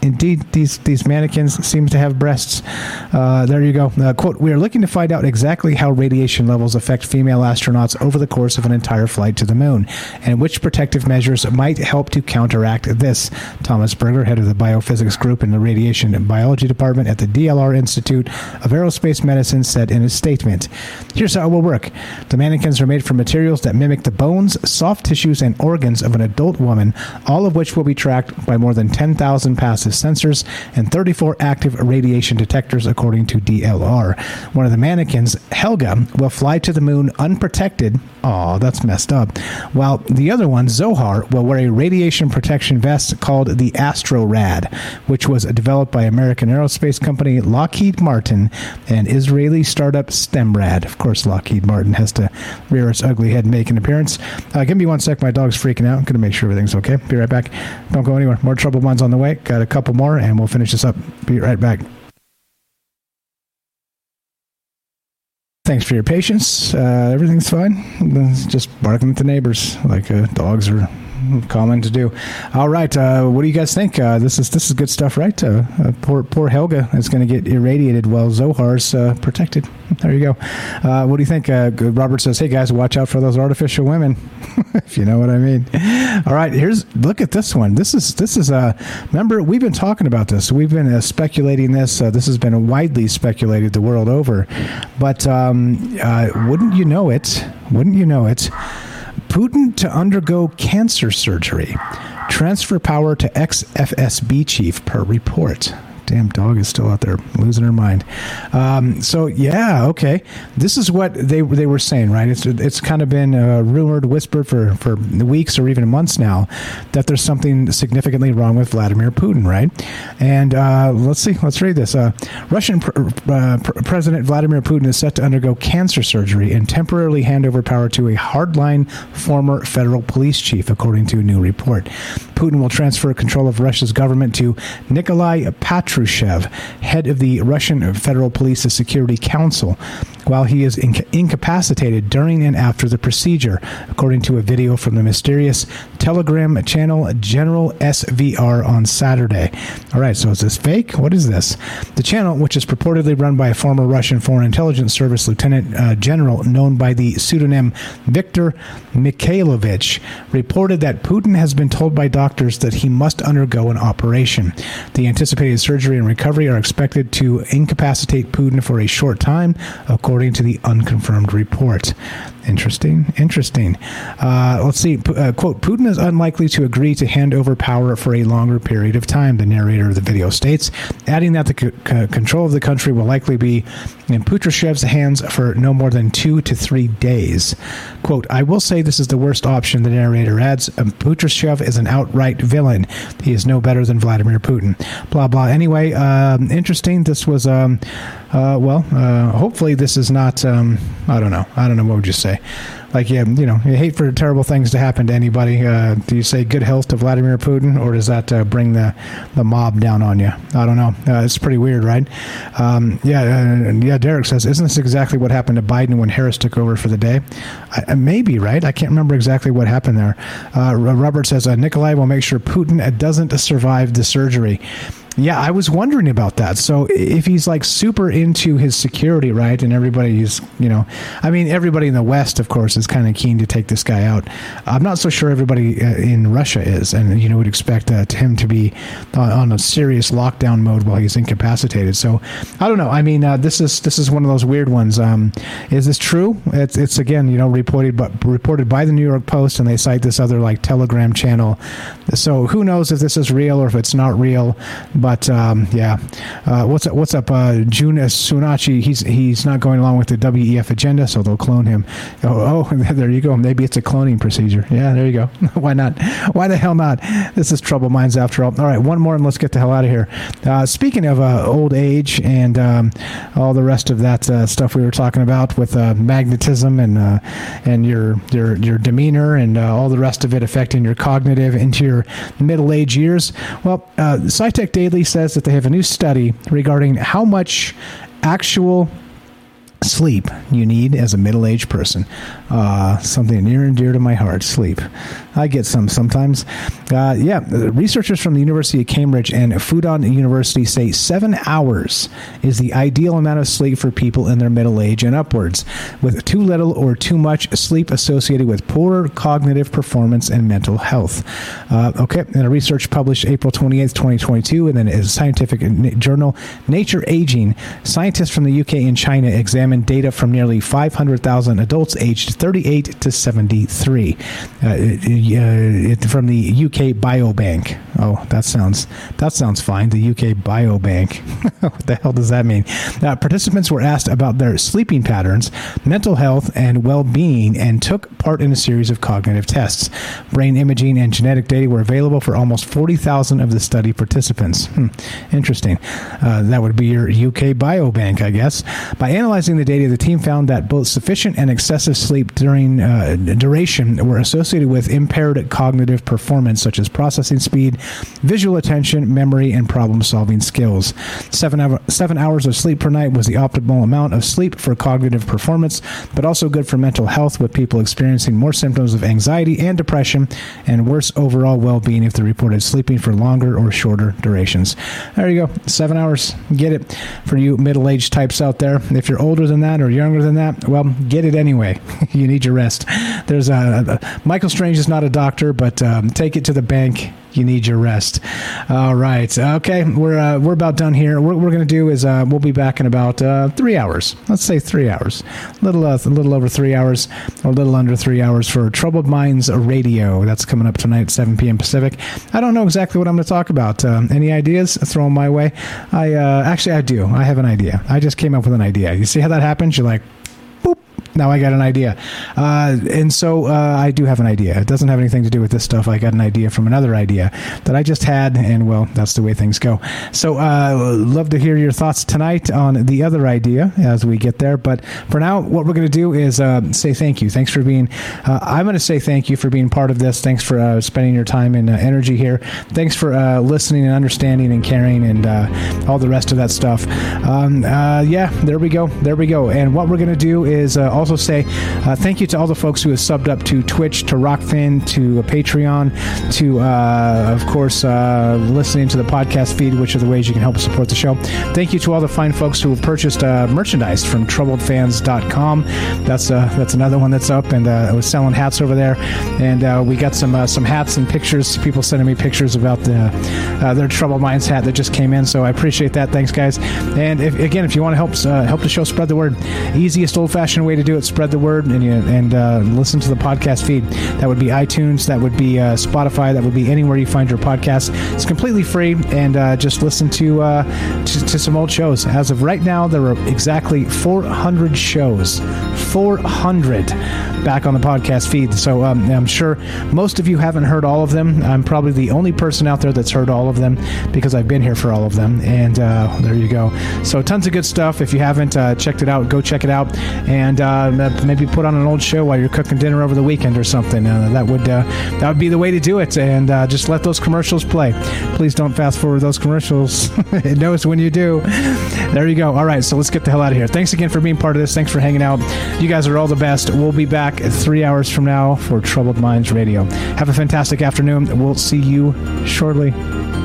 indeed, these these mannequins seem to have breasts. Uh, there you go. Uh, quote, we are looking to find out exactly how radiation levels affect female astronauts over the course of an entire flight to the moon, and which protective measures might help to counteract this. Thomas Berger, head of the biophysics group in the radiation and biology department at the D L R Institute of Aerospace Medicine, said in a statement. Here's how it will work. The mannequins are made from materials that mimic the bones, soft tissues, and organs of an adult woman, all of which will be tracked by more than ten thousand passive sensors and thirty-four active radiation detectors, according to D L R. One of the mannequins, Helga, will fly to the moon unprotected. Oh, that's messed up. While the other one, Zohar, will wear a radiation protection vest called the AstroRad, which was developed by American aerospace company Lockheed Martin and Israeli startup Stemrad. Of course, Lockheed Martin has to rear its ugly head and make an appearance. Uh, give me one sec. My dog's freaking out. I'm going to make sure everything's okay. Be right back. Don't go anywhere. More Troubled Minds on the way. Got a couple more, and we'll finish this up. Be right back. Thanks for your patience. Uh, everything's fine. Just barking at the neighbors like uh, dogs are common to do. All right. Uh, what do you guys think? Uh, this is this is good stuff, right? Uh, uh, poor poor Helga is going to get irradiated while Zohar's uh, protected. There you go. Uh, what do you think? Uh, Robert says, "Hey guys, watch out for those artificial women," if you know what I mean. All right. Here's look at this one. This is this is uh, remember we've been talking about this. We've been uh, speculating this. Uh, this has been widely speculated the world over. But um, uh, wouldn't you know it? Wouldn't you know it? Putin to undergo cancer surgery. Transfer power to ex-F S B chief per report. Damn dog is still out there losing her mind. Um, so yeah, okay. This is what they they were saying, right? It's it's kind of been uh, rumored, whispered for, for weeks or even months now that there's something significantly wrong with Vladimir Putin, right? And uh, let's see, let's read this. Uh, Russian pr- uh, pr- President Vladimir Putin is set to undergo cancer surgery and temporarily hand over power to a hardline former federal police chief, according to a new report. Putin will transfer control of Russia's government to Nikolai Patrushev, head of the Russian Federal Police's Security Council, while he is inc- incapacitated during and after the procedure, according to a video from the mysterious Telegram channel General S V R on Saturday. All right, so is this fake? What is this? The channel, which is purportedly run by a former Russian Foreign Intelligence Service lieutenant uh, general known by the pseudonym Viktor Mikhailovich, reported that Putin has been told by doctors that he must undergo an operation. The anticipated surgery and recovery are expected to incapacitate Putin for a short time, according to the unconfirmed report. Interesting, interesting. Uh, let's see. P- uh, quote, Putin is unlikely to agree to hand over power for a longer period of time, the narrator of the video states, adding that the c- c- control of the country will likely be in Patrushev's hands for no more than two to three days. Quote, I will say this is the worst option, the narrator adds. Um, Patrushev is an outright villain. He is no better than Vladimir Putin. Blah, blah. Anyway, um, interesting. This was, um, uh, well, uh, hopefully this is not, um, I don't know. I don't know. What would you say? Like, yeah, you know, you hate for terrible things to happen to anybody. Uh, do you say good health to Vladimir Putin, or does that uh, bring the, the mob down on you? I don't know. Uh, it's pretty weird, right? Um, yeah, uh, yeah. Derek says, isn't this exactly what happened to Biden when Harris took over for the day? I, maybe, right? I can't remember exactly what happened there. Uh, Robert says, uh, Nikolai will make sure Putin doesn't survive the surgery. Yeah, I was wondering about that. So if he's like super into his security, right, and everybody's, you know, I mean, everybody in the West, of course, is kind of keen to take this guy out. I'm not so sure everybody uh, in Russia is, and you know, would expect uh, him to be on, on a serious lockdown mode while he's incapacitated. So I don't know. I mean, uh, this is this is one of those weird ones. Um, is this true? It's it's again, you know, reported but reported by the New York Post, and they cite this other like Telegram channel. So who knows if this is real or if it's not real? But um, yeah, uh, what's up? What's up? Uh, Jun Sunachi, he's he's not going along with the W E F agenda, so they'll clone him. Oh, oh, there you go. Maybe it's a cloning procedure. Yeah, there you go. Why not? Why the hell not? This is Troubled Minds after all. All right, one more, and let's get the hell out of here. Uh, speaking of uh, old age and um, all the rest of that uh, stuff we were talking about with uh, magnetism and uh, and your your your demeanor and uh, all the rest of it affecting your cognitive into your middle age years. Well, uh, SciTech Daily says that they have a new study regarding how much actual sleep you need as a middle-aged person. Uh, something near and dear to my heart, sleep. I get some sometimes. Uh, yeah, researchers from the University of Cambridge and Fudan University say seven hours is the ideal amount of sleep for people in their middle age and upwards, with too little or too much sleep associated with poorer cognitive performance and mental health. Uh, okay, and a research published April twenty-eighth, twenty twenty-two, and then in a scientific journal, Nature Aging, scientists from the U K and China examined data from nearly five hundred thousand adults aged thirty-eight to seventy-three. Uh, Uh, it, from the U K Biobank. Oh, that sounds that sounds fine. The U K Biobank. What the hell does that mean? Uh, participants were asked about their sleeping patterns, mental health, and well-being, and took part in a series of cognitive tests. Brain imaging and genetic data were available for almost forty thousand of the study participants. Hmm, interesting. Uh, that would be your U K Biobank, I guess. By analyzing the data, the team found that both sufficient and excessive sleep during uh, duration were associated with impaired cognitive performance, such as processing speed, visual attention, memory, and problem-solving skills. Seven, hour, seven hours of sleep per night was the optimal amount of sleep for cognitive performance, but also good for mental health, with people experiencing more symptoms of anxiety and depression and worse overall well-being if they reported sleeping for longer or shorter durations. There you go. Seven hours. Get it. For you middle-aged types out there, if you're older than that or younger than that, well, get it anyway. You need your rest. There's a, a Michael Strange is not a doctor, but um, take it to the bank. You need your rest. All right. Okay. We're uh, we're about done here. What we're going to do is uh, we'll be back in about uh, three hours. Let's say three hours. A little, uh, a little over three hours or a little under three hours for Troubled Minds Radio. That's coming up tonight at seven p.m. Pacific. I don't know exactly what I'm going to talk about. Um, any ideas? Throw them my way. I uh, Actually, I do. I have an idea. I just came up with an idea. You see how that happens? You're like, boop. Now I got an idea. Uh, and so uh, I do have an idea. It doesn't have anything to do with this stuff. I got an idea from another idea that I just had, and, well, that's the way things go. So uh, love to hear your thoughts tonight on the other idea as we get there. But for now, what we're going to do is uh, say thank you. Thanks for being, uh, I'm going to say thank you for being part of this. Thanks for uh, spending your time and uh, energy here. Thanks for uh, listening and understanding and caring and uh, all the rest of that stuff. Um, uh, yeah, there we go. There we go. And what we're going to do is uh, also say uh, thank you to all the folks who have subbed up to Twitch, to Rockfin, to Patreon, to, uh, of course, uh, listening to the podcast feed, which are the ways you can help support the show. Thank you to all the fine folks who have purchased uh, merchandise from troubled fans dot com. That's uh, that's another one that's up, and uh, I was selling hats over there, and uh, we got some uh, some hats and pictures. People sending me pictures about the uh, their Troubled Minds hat that just came in, so I appreciate that. Thanks, guys. And if, again, if you want to help uh, help the show spread the word, easiest old-fashioned way to do it, spread the word and, you, and uh, listen to the podcast feed. That would be iTunes, that would be uh, Spotify, that would be anywhere you find your podcast. It's completely free, and uh, just listen to, uh, to to some old shows. As of right now, there are exactly four hundred shows. four hundred back on the podcast feed. So um, I'm sure most of you haven't heard all of them. I'm probably the only person out there that's heard all of them because I've been here for all of them. And uh, there you go. So tons of good stuff. If you haven't uh, checked it out, go check it out. And uh, maybe put on an old show while you're cooking dinner over the weekend or something. Uh, that would uh, that would be the way to do it. And uh, just let those commercials play. Please don't fast forward those commercials. It knows when you do. There you go. All right, so let's get the hell out of here. Thanks again for being part of this. Thanks for hanging out. You guys are all the best. We'll be back three hours from now for Troubled Minds Radio. Have a fantastic afternoon. We'll see you shortly.